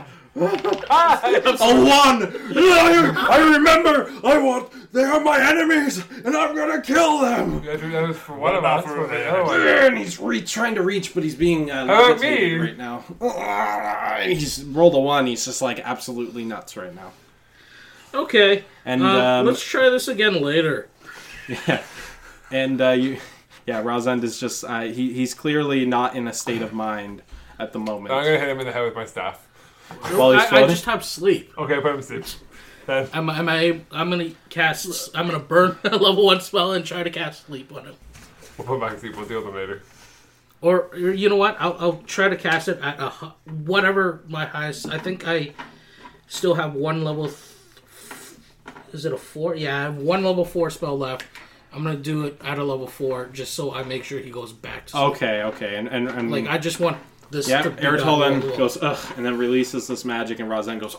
A one. I remember. They are my enemies, and I'm gonna kill them. That was for one of us. For the other one. And he's trying to reach, but he's being about me? right now. And he's rolled a one. He's just like absolutely nuts right now. Okay. And let's try this again later. Yeah. And Rosend is just he's clearly not in a state of mind at the moment. I'm gonna hit him in the head with my staff. While he's I floating? just have sleep. Okay, put him to sleep. Then I'm gonna cast. I'm gonna burn a level 1 spell and try to cast sleep on him. we'll put him back to sleep. We'll deal with him later. Or you know what? I'll try to cast it at whatever my highest. I think I still have one level. Is it a 4? Yeah, I have one level 4 spell left. I'm gonna do it at a level 4 just so I make sure he goes back to sleep. Okay, and like I just want this. yeah, to be Eritol done. then goes ugh, and then releases this magic, and Rosend goes,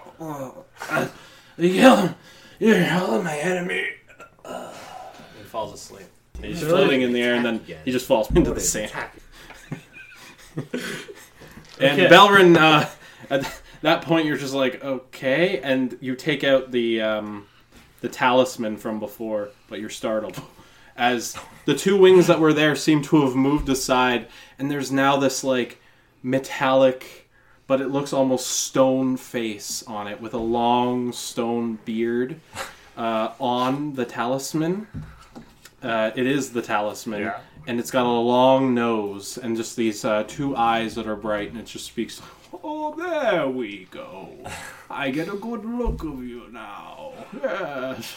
you kill him, you're killing my enemy. And falls asleep. And he's floating in the air, and then he just falls into the sand. And Okay. Belrin, at that point, you're just like, okay, and you take out the talisman from before, but you're startled as the two wings that were there seem to have moved aside, and there's now this like metallic, but it looks almost stone face on it with a long stone beard on the talisman. It is the talisman. Yeah. And it's got a long nose and just these two eyes that are bright, and it just speaks, oh, there we go. I get a good look of you now. Yes.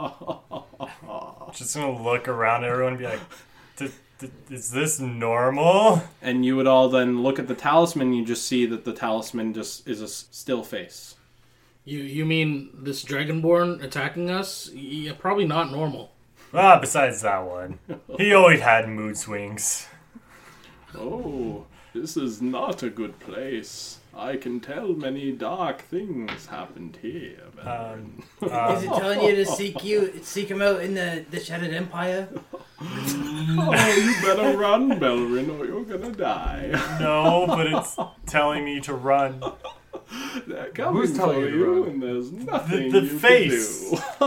Just gonna look around at everyone and be like, is this normal? And you would all then look at the talisman, you just see that the talisman just is a still face. You mean this Dragonborn attacking us? Yeah, probably not normal. Ah, besides that one. He always had mood swings. Oh, this is not a good place. I can tell many dark things happened here. Is it telling you to seek him out in the Shattered Empire? Oh, you better run, Belrin, or you're gonna die. No, but it's telling me to run. They're coming Who's telling for you to you, run? and there's nothing The you face.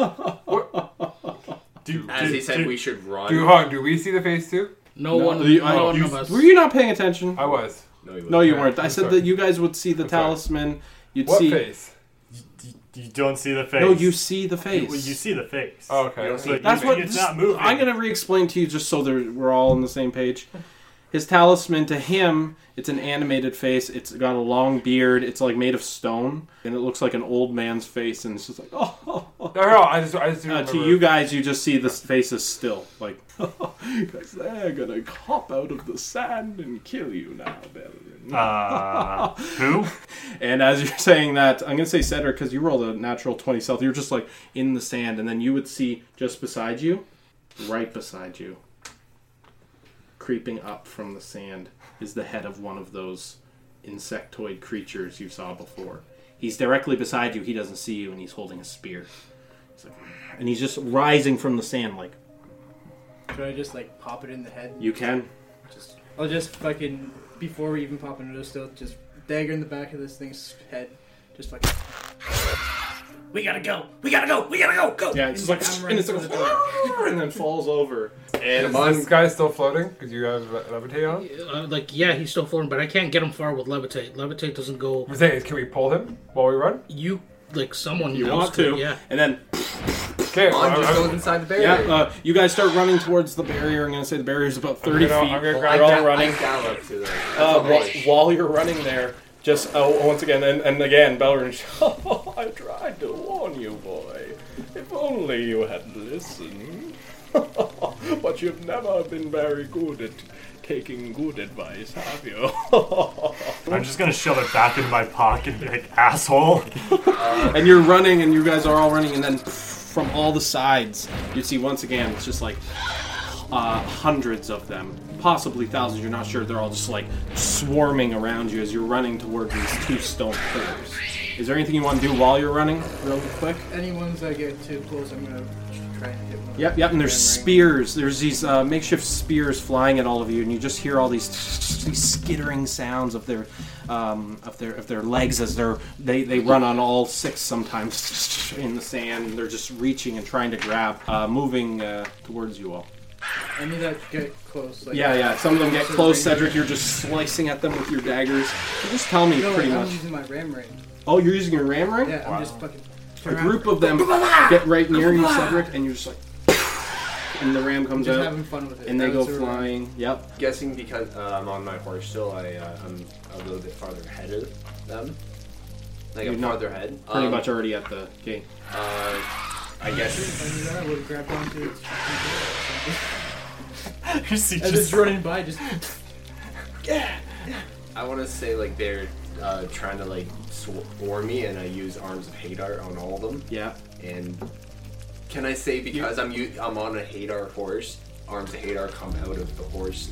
can do. As he said, we should run. Do we see the face too? No No, one of us. Were you not paying attention? I was. No, you weren't. I I'm said sorry. that you guys would see the I'm sorry. talisman. You'd What see. face? You don't see the face. No, you see the face. You see the face. Oh, okay. You don't see But That's what it's not moving. I'm going to re-explain to you just so we're all on the same page. His talisman, to him, it's an animated face. It's got a long beard. It's like made of stone, and it looks like an old man's face. And it's just like, oh. No, I just remember. To you guys, you just see the face is still like, because they're gonna hop out of the sand and kill you now, Belrin. Who? And as you're saying that, I'm gonna say Cedric because you rolled a natural 20 stealth. You're just like in the sand, and then you would see just beside you, right beside you, creeping up from the sand, is the head of one of those insectoid creatures you saw before. He's directly beside you. He doesn't see you, and he's holding a spear. He's like, and he's just rising from the sand like, Should I just like pop it in the head? you can. I'll just fucking, before we even pop into the stealth, just dagger in the back of this thing's head. Just fucking. We gotta go! We gotta go! We gotta go! Go! Yeah, it's just like, I'm and running it's for like, the door. and then falls over. And Is this guy still floating? Because you have levitate on? Yeah, he's still floating, but I can't get him far with levitate. Levitate doesn't go. I'm saying, can we pull him while we run? You someone You else want could, to, yeah. and then Okay, On just goes inside the barrier. yeah, you guys start running towards the barrier. I'm gonna say the barrier's about 30 feet. I'm gonna You're grab all running. I gallop to the. While you're running there, just once again, and again, Belrin. I tried to warn you, boy. If only you had listened. But you've never been very good at taking good advice, have you? I'm just gonna shove it back in my pocket and be like, asshole. And you're running, and you guys are all running, and then from all the sides, you see once again, it's just like hundreds of them, possibly thousands, you're not sure. They're all just like swarming around you as you're running toward these 2 stone pillars. Is there anything you want to do while you're running, real quick? Any ones that get too close, I'm gonna try and hit one. Yep, and there's spears. There's these makeshift spears flying at all of you, and you just hear all these skittering sounds of their legs as they run on all 6 sometimes in the sand. And they're just reaching and trying to grab, moving towards you all. Any that get close. Like, Yeah. Some of them get close, Cedric. You're just slicing at them with your daggers. You just tell me pretty much. I'm using my ram ring. Oh, you're using your ram ring? Yeah, I'm just fucking. A group of them get right near you, Cedric, and you're just like, and the ram comes just out, having fun with it. and they go flying. Yep. Guessing because I'm on my horse still, I'm a little bit farther ahead of them. Like You're I'm not farther ahead. Pretty much already at the gate. I guess. If I knew that, I would have grabbed onto its You and just running by, just. I want to say like they're trying to like swarm me, and I use Arms of Hadar on all of them. Yeah. And can I say because I'm on a Hadar horse, Arms of Hadar come out of the horse?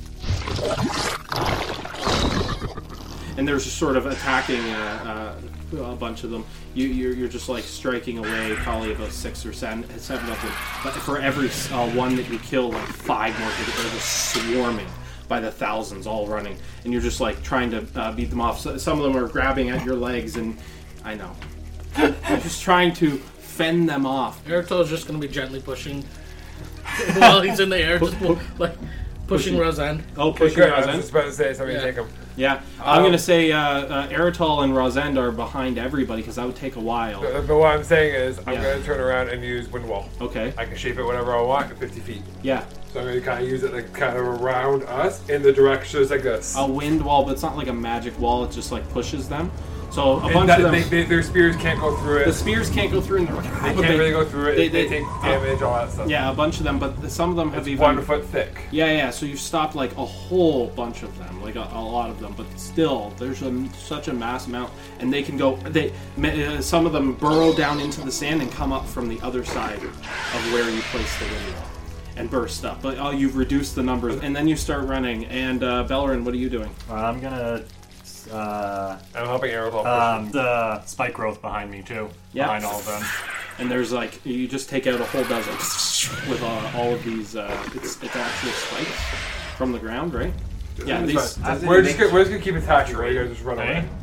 And they're just sort of attacking a bunch of them. You're just like striking away, probably about 6 or 7 of them. But for every one that you kill, like 5 more people. They're just swarming by the thousands, all running, and you're just like trying to beat them off. So, some of them are grabbing at your legs, and I know you're just trying to fend them off. Eritol is just going to be gently pushing while he's in the air, just like pushing Rosand. Oh, pushing Good, I was Rosand. just about to say somebody Yeah. take him. Yeah, I'm going to say Eritol and Rosand are behind everybody because that would take a while. But what I'm saying is, I'm Yeah. going to turn around and use Wind Wall. Okay. I can shape it whatever I want at 50 feet. Yeah, So I'm going to kind of use it like kind of around us in the direction just like this. a wind wall, but it's not like a magic wall. It just like pushes them. So a And bunch that- of them. their spears can't go through it. The spears can't go through, and they're like, They can't really go through it. They they- take damage, all that stuff. Yeah, a bunch of them, but some of them have It's even 1 foot thick. Yeah. So you've stopped like a whole bunch of them, like a lot of them, but still, there's such a mass amount, and they can go. Some of them burrow down into the sand and come up from the other side of where you place the wind wall and burst up. But you've reduced the numbers, and then you start running. And Bellerin, what are you doing? I'm gonna. I'm helping Aeropol push. The spike growth behind me too. Yeah. Behind all of them. And there's like you just take out a whole dozen with all of these. It's actual spikes from the ground, right? Yeah, It's these. fine. We're just gonna keep attacking. Right? You guys just run away. Hey.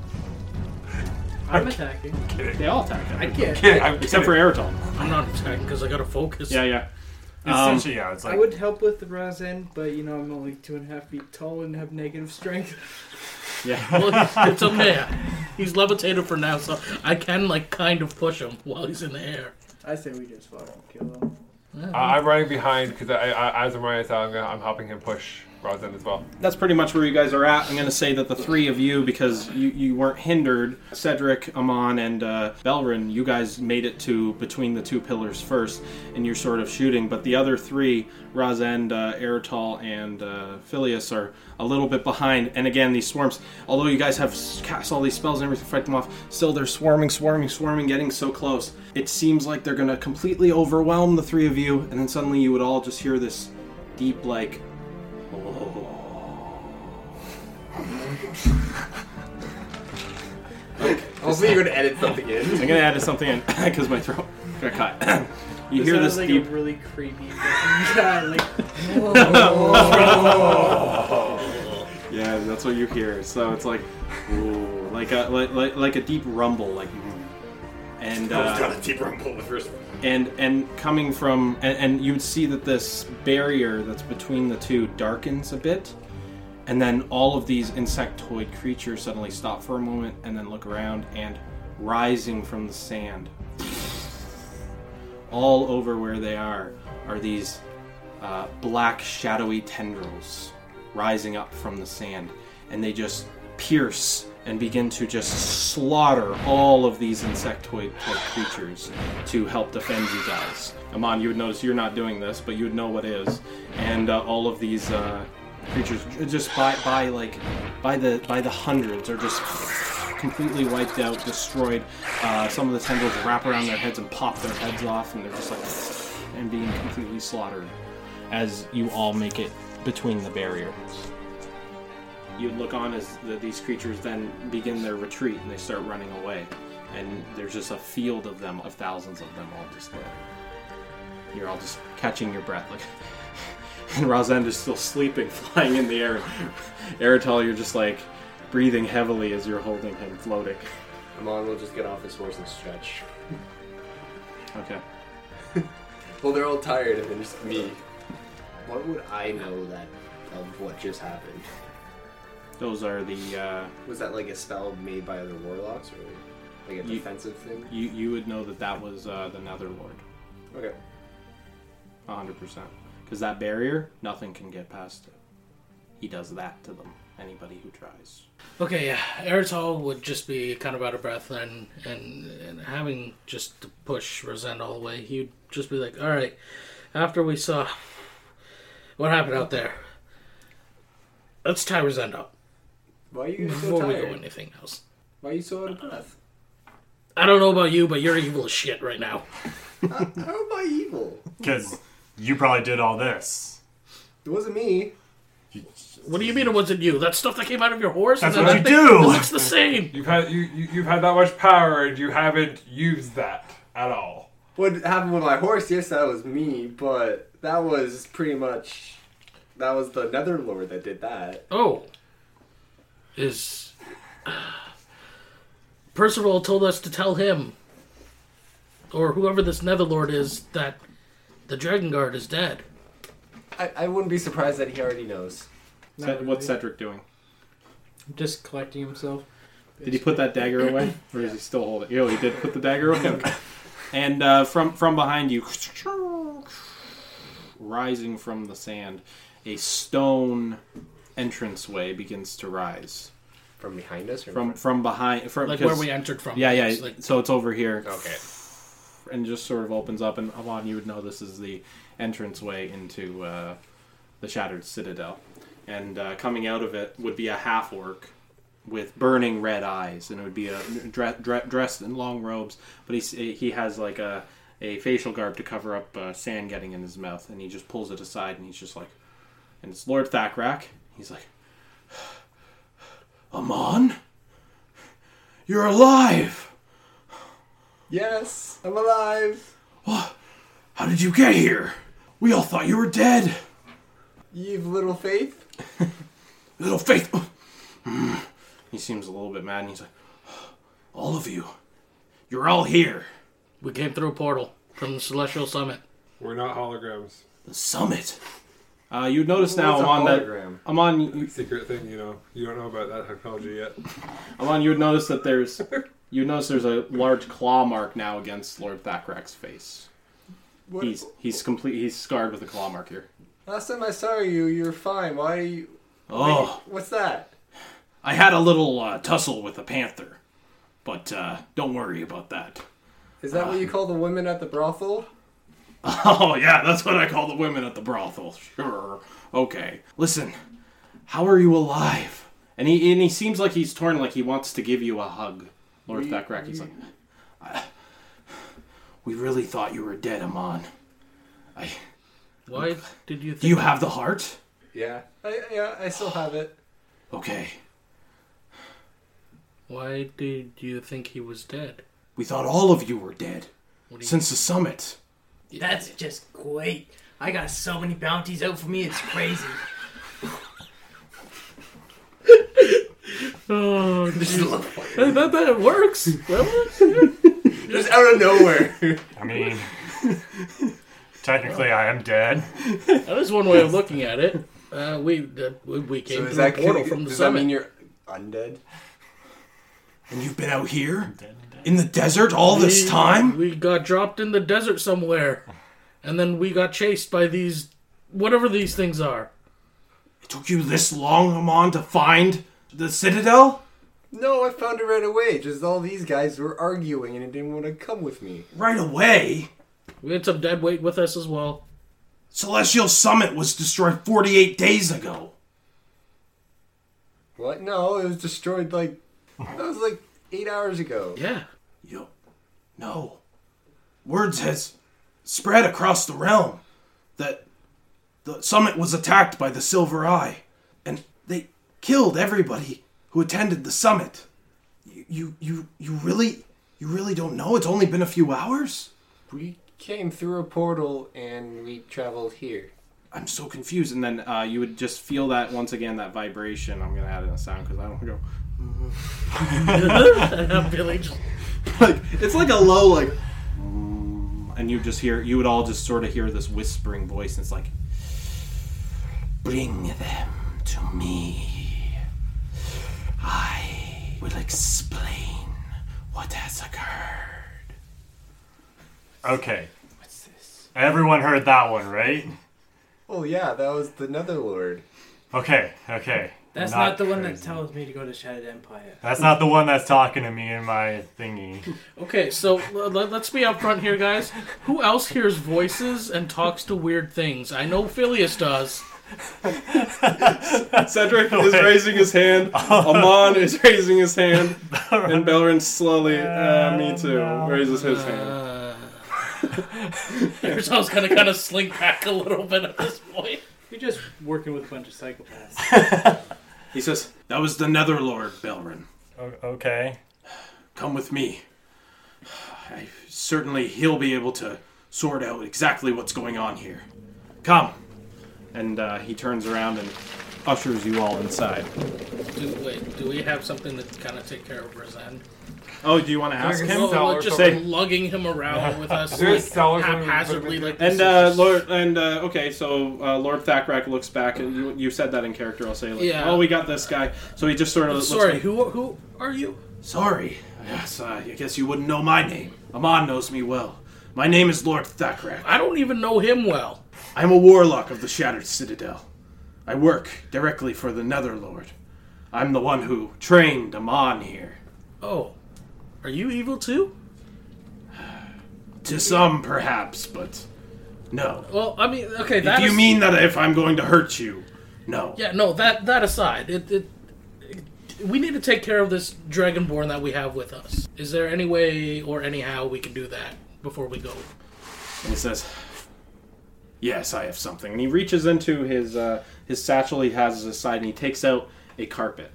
I'm attacking. They all attack I him, can't. Kidding, I'm except kidding. for Eritol. I'm not attacking because I got to focus. Yeah. Essentially, yeah, it's like I would help with the Razan, but you know I'm only 2.5 feet tall and have negative strength. Yeah. Well, it's okay. He's levitated for now, so I can like kind of push him while he's in the air. I say we just fucking kill them. I'm running behind because as I'm running, I'm helping him push Rosin as well. That's pretty much where you guys are at. I'm going to say that the 3 of you, because you weren't hindered, Cedric, Amon, and Belrin, you guys made it to between the 2 pillars first, and you're sort of shooting. But the other 3, Razend, Eritol, and Phileas, are a little bit behind. And again, these swarms, although you guys have cast all these spells and everything to fight them off, still they're swarming, getting so close. It seems like they're going to completely overwhelm the 3 of you, and then suddenly you would all just hear this deep, like... Also, you're gonna edit something in. I'm gonna add something in because my throat got cut. You hear this like deep. a really creepy guy, like. Yeah, that's what you hear. So it's like, ooh, like a deep rumble, like, and Got a deep rumble in the first one. and coming from, and you would see that this barrier that's between the 2 darkens a bit, and then all of these insectoid creatures suddenly stop for a moment and then look around, and rising from the sand, all over where they are these black shadowy tendrils rising up from the sand, and they just pierce and begin to just slaughter all of these insectoid type creatures to help defend you guys. Amon, you would notice you're not doing this, but you would know what is. And all of these creatures, just by the hundreds, are just completely wiped out, destroyed. Some of the tendrils wrap around their heads and pop their heads off, and they're just like, and being completely slaughtered as you all make it between the barrier. You look on as these creatures then begin their retreat, and they start running away. And there's just a field of them, of thousands of them, all just there. You're all just catching your breath, like. And Rosend is still sleeping, flying in the air. Eritol, you're just like breathing heavily as you're holding him, floating. Amon will just get off his horse and stretch. Okay. Well, they're all tired, and then just me. What would I know that of what just happened? Those are the. Was that like a spell made by other warlocks, or like a defensive thing? You would know that was the Netherlord. Okay. 100%. Because that barrier, nothing can get past it. He does that to them. Anybody who tries. Okay, yeah. Eritol would just be kind of out of breath and having just to push Rosend away, he'd just be like, alright, after we saw what happened out there, let's tie Rosend up. Why are you so before we tired? go anything else. Why are you so out of breath? I don't know about you, but you're evil as shit right now. How am I evil? Because you probably did all this. It wasn't me. What do you mean it wasn't you? That stuff that came out of your horse? That's and what then you that do! It looks the same! You've had that much power and you haven't used that at all. What happened with my horse? Yes, that was me, but that was pretty much... That was the Netherlord that did that. Oh. Percival told us to tell him, or whoever this Netherlord is, that the Dragon Guard is dead. I wouldn't be surprised that he already knows. What's Cedric doing? Just collecting himself. Did he put that dagger away? Or does he still hold it? He did put the dagger away? Okay. And from behind you, rising from the sand, a stone entranceway begins to rise. From behind us? Or From behind... Like where we entered from. Yeah. It's like, So it's over here. Okay. And just sort of opens up, and Amon, you would know this is the entranceway into the Shattered Citadel. And coming out of it would be a half-orc with burning red eyes, and it would be dressed in long robes, but he has like a facial garb to cover up sand getting in his mouth, and he just pulls it aside, and he's just like... And it's Lord Thakrak. He's like... Amon? You're alive! Yes, I'm alive. What? How did you get here? We all thought you were dead. You've little faith? Little faith. He seems a little bit mad, and he's like, all of you, you're all here. we came through a portal from the Celestial Summit. We're not holograms. The summit. You'd notice now, What's a Amon, that hologram? Amon, Secret thing, you know. You don't know about that technology yet. Amon, you would notice that there's a large claw mark now against Lord Thakrak's face. What? He's scarred with a claw mark here. Last time I saw you, you were fine. Why are you... Oh. Wait, what's that? I had a little tussle with a panther, but don't worry about that. Is that what you call the women at the brothel? Oh, yeah, that's what I call the women at the brothel. Sure. Okay. Listen, how are you alive? And he seems like he's torn, like he wants to give you a hug. Lord Thakrak, he's like, we really thought you were dead, Amon. Why did you think... Do you have the heart? Yeah. I still have it. Okay. Why did you think he was dead? We thought all of you were dead. What do you... Since the summit. That's just great. I got so many bounties out for me, it's crazy. Oh, that works. That works. Just out of nowhere. I mean, technically I am dead. That is one way of looking at it. We came through a portal from the does summit. that mean you're undead? And you've been out here? In the desert all this time? We got dropped in the desert somewhere. And then we got chased by these... whatever these things are. It took you this long, Amon, to find the Citadel? No, I found it right away. Just all these guys were arguing and it didn't want to come with me. Right away? We had some dead weight with us as well. Celestial Summit was destroyed 48 days ago. What? No, it was destroyed like... That was like 8 hours ago. Yeah. Yo, no. Words has spread across the realm that the summit was attacked by the Silver Eye, and they killed everybody who attended the summit. You really don't know? It's only been a few hours? We came through a portal and we traveled here. I'm so confused. And then you would just feel that, once again, that vibration. I'm going to add in a sound because I don't want to go... Billy just... like, it's like a low, like... And you just hear... You would all just sort of hear this whispering voice, and it's like... Bring them to me. I will explain what has occurred. Okay. What's this? Everyone heard that one, right? Oh yeah, that was the Netherlord. Okay. That's not the one that tells me to go to Shattered Empire. That's not the one that's talking to me in my thingy. Okay, so let's be upfront here, guys. Who else hears voices and talks to weird things? I know Phileas does. Cedric is raising his hand. Amon is raising his hand. And Belrin slowly, me too, raises his hand. Yourself's gonna kind of slink back a little bit at this point. You're just working with a bunch of psychopaths. He says, that was the Netherlord, Belrin. Okay. Come with me. Certainly he'll be able to sort out exactly what's going on here. Come. And he turns around and ushers you all inside. Do we have something to kind of take care of Razan? Oh, do you want to ask him? Just lugging him around with us haphazardly like this. And okay, so Lord Thakrak looks back, and you said that in character. I'll say, oh, we got this guy. So he just sort of. Sorry, who are you? Sorry, yes, I guess you wouldn't know my name. Amon knows me well. My name is Lord Thakrak. I don't even know him well. I'm a warlock of the Shattered Citadel. I work directly for the Netherlord. I'm the one who trained Amon here. Oh. Are you evil too? To some, perhaps, but no. Well, I mean, okay. If you mean that if I'm going to hurt you, no. Yeah, no. That aside, we need to take care of this Dragonborn that we have with us. Is there any way or anyhow we can do that before we go? And he says, "Yes, I have something." And he reaches into his satchel he has at his side, and he takes out a carpet,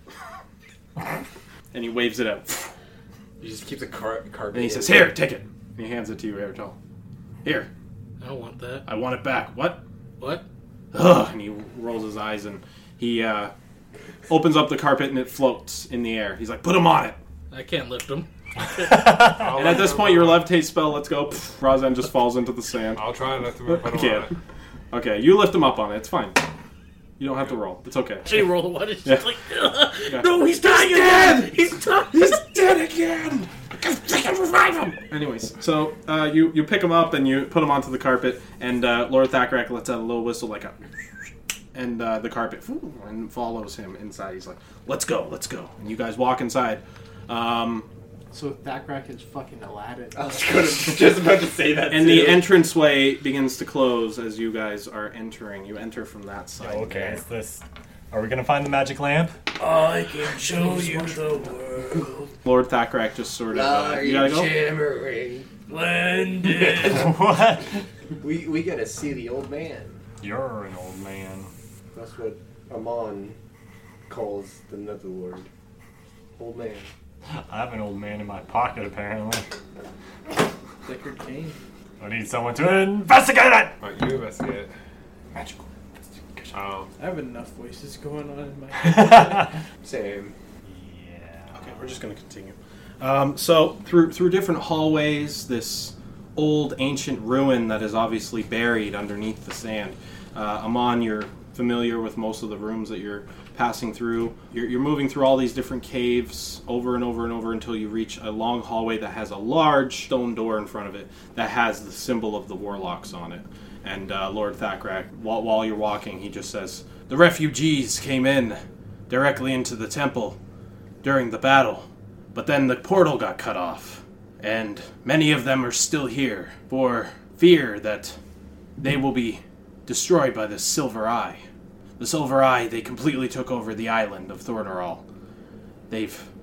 and he waves it out. You just keep the carpet. And he says, "Here, take it." And he hands it to you, Airtel. Here. I don't want that. I want it back. What? What? Ugh. And he rolls his eyes, and he opens up the carpet, and it floats in the air. He's like, "Put him on it." I can't lift him. And at this point, your levitate spell, let's go. Razan just falls into the sand. I'll try and lift him up. Okay, you lift him up on it. It's fine. You don't have to roll. It's okay. She roll what? It's Yeah. just like, no, he's dying again! He's dying! He's dead again! I can revive him! Anyways, so you pick him up and you put him onto the carpet, and Lord Thakrak lets out a little whistle like a... And the carpet and follows him inside. He's like, let's go. And you guys walk inside. So Thakrak is fucking Aladdin. I was just about to say that. And the entranceway begins to close as you guys are entering. You enter from that side. Okay, is this... Are we gonna find the magic lamp? I can show you the world. Lord Thakrak just sort of... you gotta go? Shimmering, splendid. What? We gotta see the old man. You're an old man. That's what Amon calls the Netherlord. Old man. I have an old man in my pocket, apparently. Deckard Cain. I need someone to investigate it! Alright, you investigate. Magical. I have enough voices going on in my head. Same. Yeah. Okay, we're just going to continue. So through different hallways, this old ancient ruin that is obviously buried underneath the sand. Amon, you're familiar with most of the rooms that you're passing through. You're moving through all these different caves over and over and over until you reach a long hallway that has a large stone door in front of it that has the symbol of the warlocks on it. And Lord Thakrak, while you're walking, he just says, "The refugees came in directly into the temple during the battle, but then the portal got cut off, and many of them are still here for fear that they will be destroyed by the Silver Eye. The Silver Eye, they completely took over the island of Thornaral. They've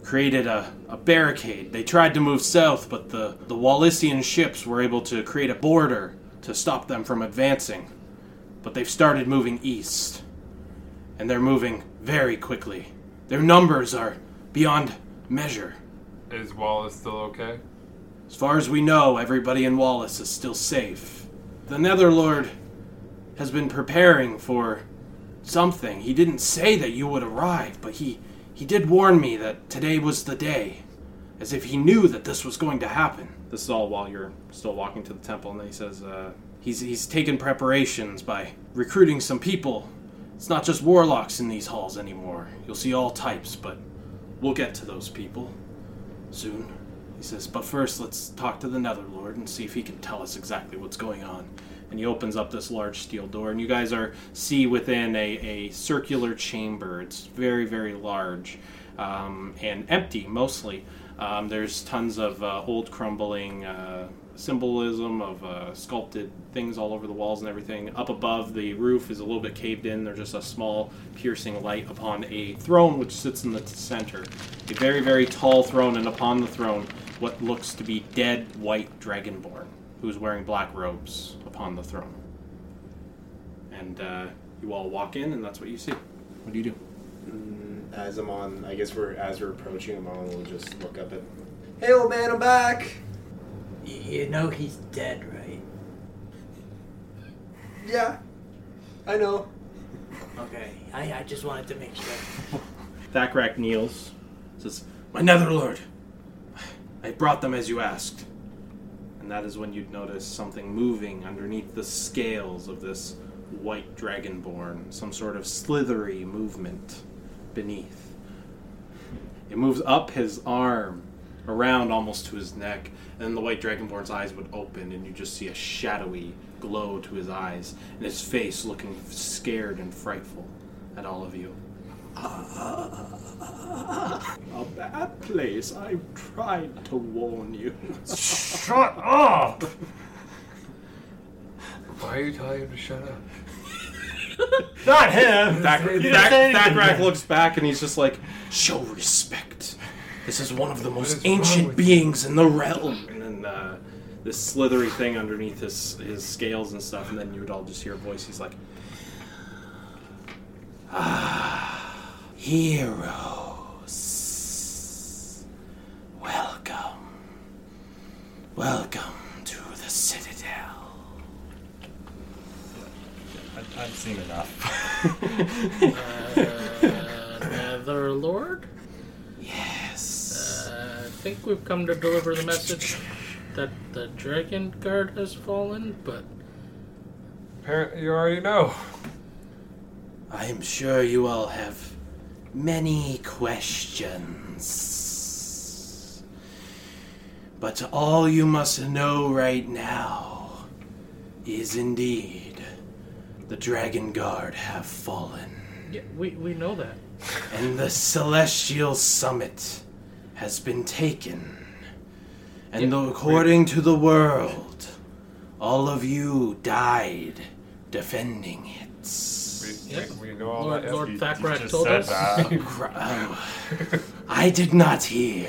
created a barricade. They tried to move south, but the Wallisian ships were able to create a border to stop them from advancing. But they've started moving east, and they're moving very quickly. Their numbers are beyond measure. Is Wallace still okay? As far as we know, everybody in Wallace is still safe. The Netherlord has been preparing for something. He didn't say that you would arrive, but he did warn me that today was the day, as if he knew that this was going to happen. This is all while you're still walking to the temple, and then he says, he's taken preparations by recruiting some people. It's not just warlocks in these halls anymore. You'll see all types, but we'll get to those people soon. He says, but first let's talk to the Netherlord and see if he can tell us exactly what's going on. And he opens up this large steel door, and you guys see within a circular chamber. It's very, very large and empty, mostly. There's tons of old crumbling symbolism of sculpted things all over the walls and everything. Up above, the roof is a little bit caved in. There's just a small piercing light upon a throne which sits in the center. A very, very tall throne, and upon the throne, what looks to be dead white dragonborn, who's wearing black robes upon the throne. And you all walk in, and that's what you see. What do you do? As we're approaching him, we'll just look up at, hey old man, I'm back! You know he's dead, right? Yeah, I know. Okay, I just wanted to make sure. Thakrak kneels, says, my Netherlord, I brought them as you asked. And that is when you'd notice something moving underneath the scales of this white dragonborn, some sort of slithery movement beneath. It moves up his arm, around almost to his neck, and then the white dragonborn's eyes would open, and you just see a shadowy glow to his eyes, and his face looking scared and frightful at all of you. A bad place. I've tried to warn you. Shut up! Why are you telling him to shut up? Not him! Thakrak looks back and he's just like, show respect. This is one of the most ancient beings in the realm. And then this slithery thing underneath his scales and stuff, and then you would all just hear a voice. He's like, heroes. Welcome to the Citadel. I've seen enough. Netherlord? Yes. I think we've come to deliver the message that the Dragon Guard has fallen, but... Apparently you already know. I am sure you all have many questions. But all you must know right now is indeed the Dragon Guard have fallen. Yeah, we know that. And the Celestial Summit has been taken. And according to the world, all of you died defending it. We know all that. Lord You Thakrak just told said us. that. I did not hear.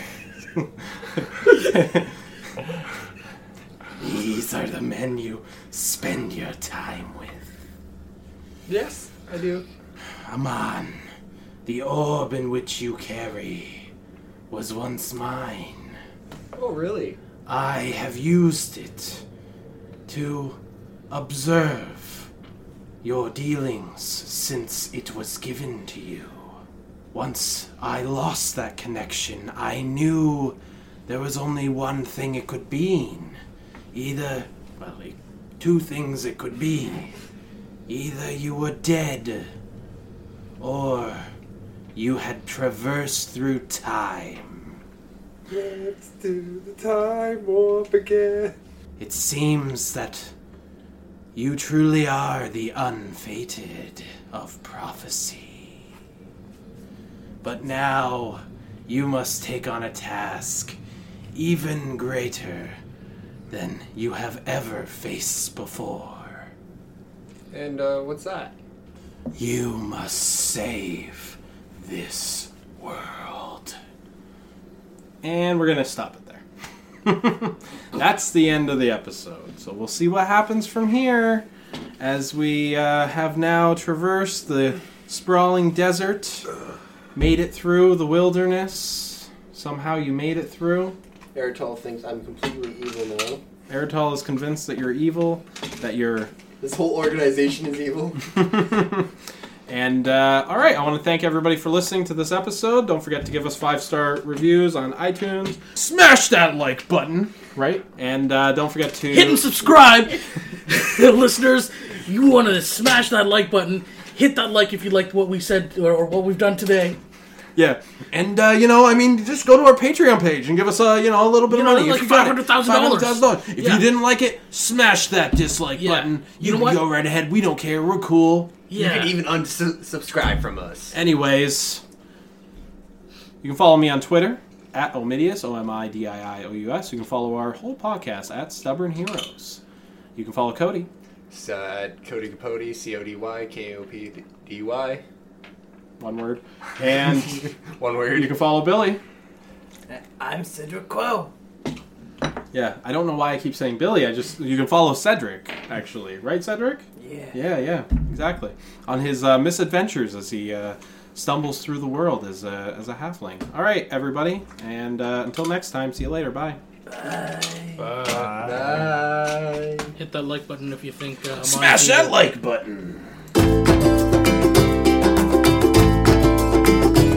These are the men you spend your time with. Yes, I do. Aman, the orb in which you carry was once mine. Oh, really? I have used it to observe your dealings since it was given to you. Once I lost that connection, I knew there was only one thing it could mean. Two things it could be. Either you were dead, or you had traversed through time. Let's do the time warp again. It seems that you truly are the unfated of prophecy. But now you must take on a task even greater than you have ever faced before. And what's that? You must save this world. And we're going to stop it there. That's the end of the episode. So we'll see what happens from here as we have now traversed the sprawling desert, made it through the wilderness. Somehow you made it through. Eritol thinks I'm completely evil now. Eritol is convinced that you're evil, that you're... This whole organization is evil. And, alright, I want to thank everybody for listening to this episode. Don't forget to give us 5-star reviews on iTunes. Smash that like button, right? And don't forget to... Hit and subscribe! Listeners, you want to smash that like button. Hit that like if you liked what we said or what we've done today. Yeah, and just go to our Patreon page and give us a little bit of money. Like if you got it. $500,000. If you didn't like it, smash that dislike button. You can go right ahead. We don't care. We're cool. Yeah. You can even unsubscribe from us. Anyways, you can follow me on Twitter at Omidius, OMIDIIOUS. You can follow our whole podcast at Stubborn Heroes. You can follow Cody. It's Cody Capote, CODY, One word. And one word. You can follow Billy. I'm Cedric Quo. Yeah, I don't know why I keep saying Billy. You can follow Cedric, actually. Right, Cedric? Yeah. Yeah, exactly. On his misadventures as he stumbles through the world as a halfling. All right, everybody. And until next time, see you later. Bye. Bye. Bye. Hit that like button if you think... Smash that like button!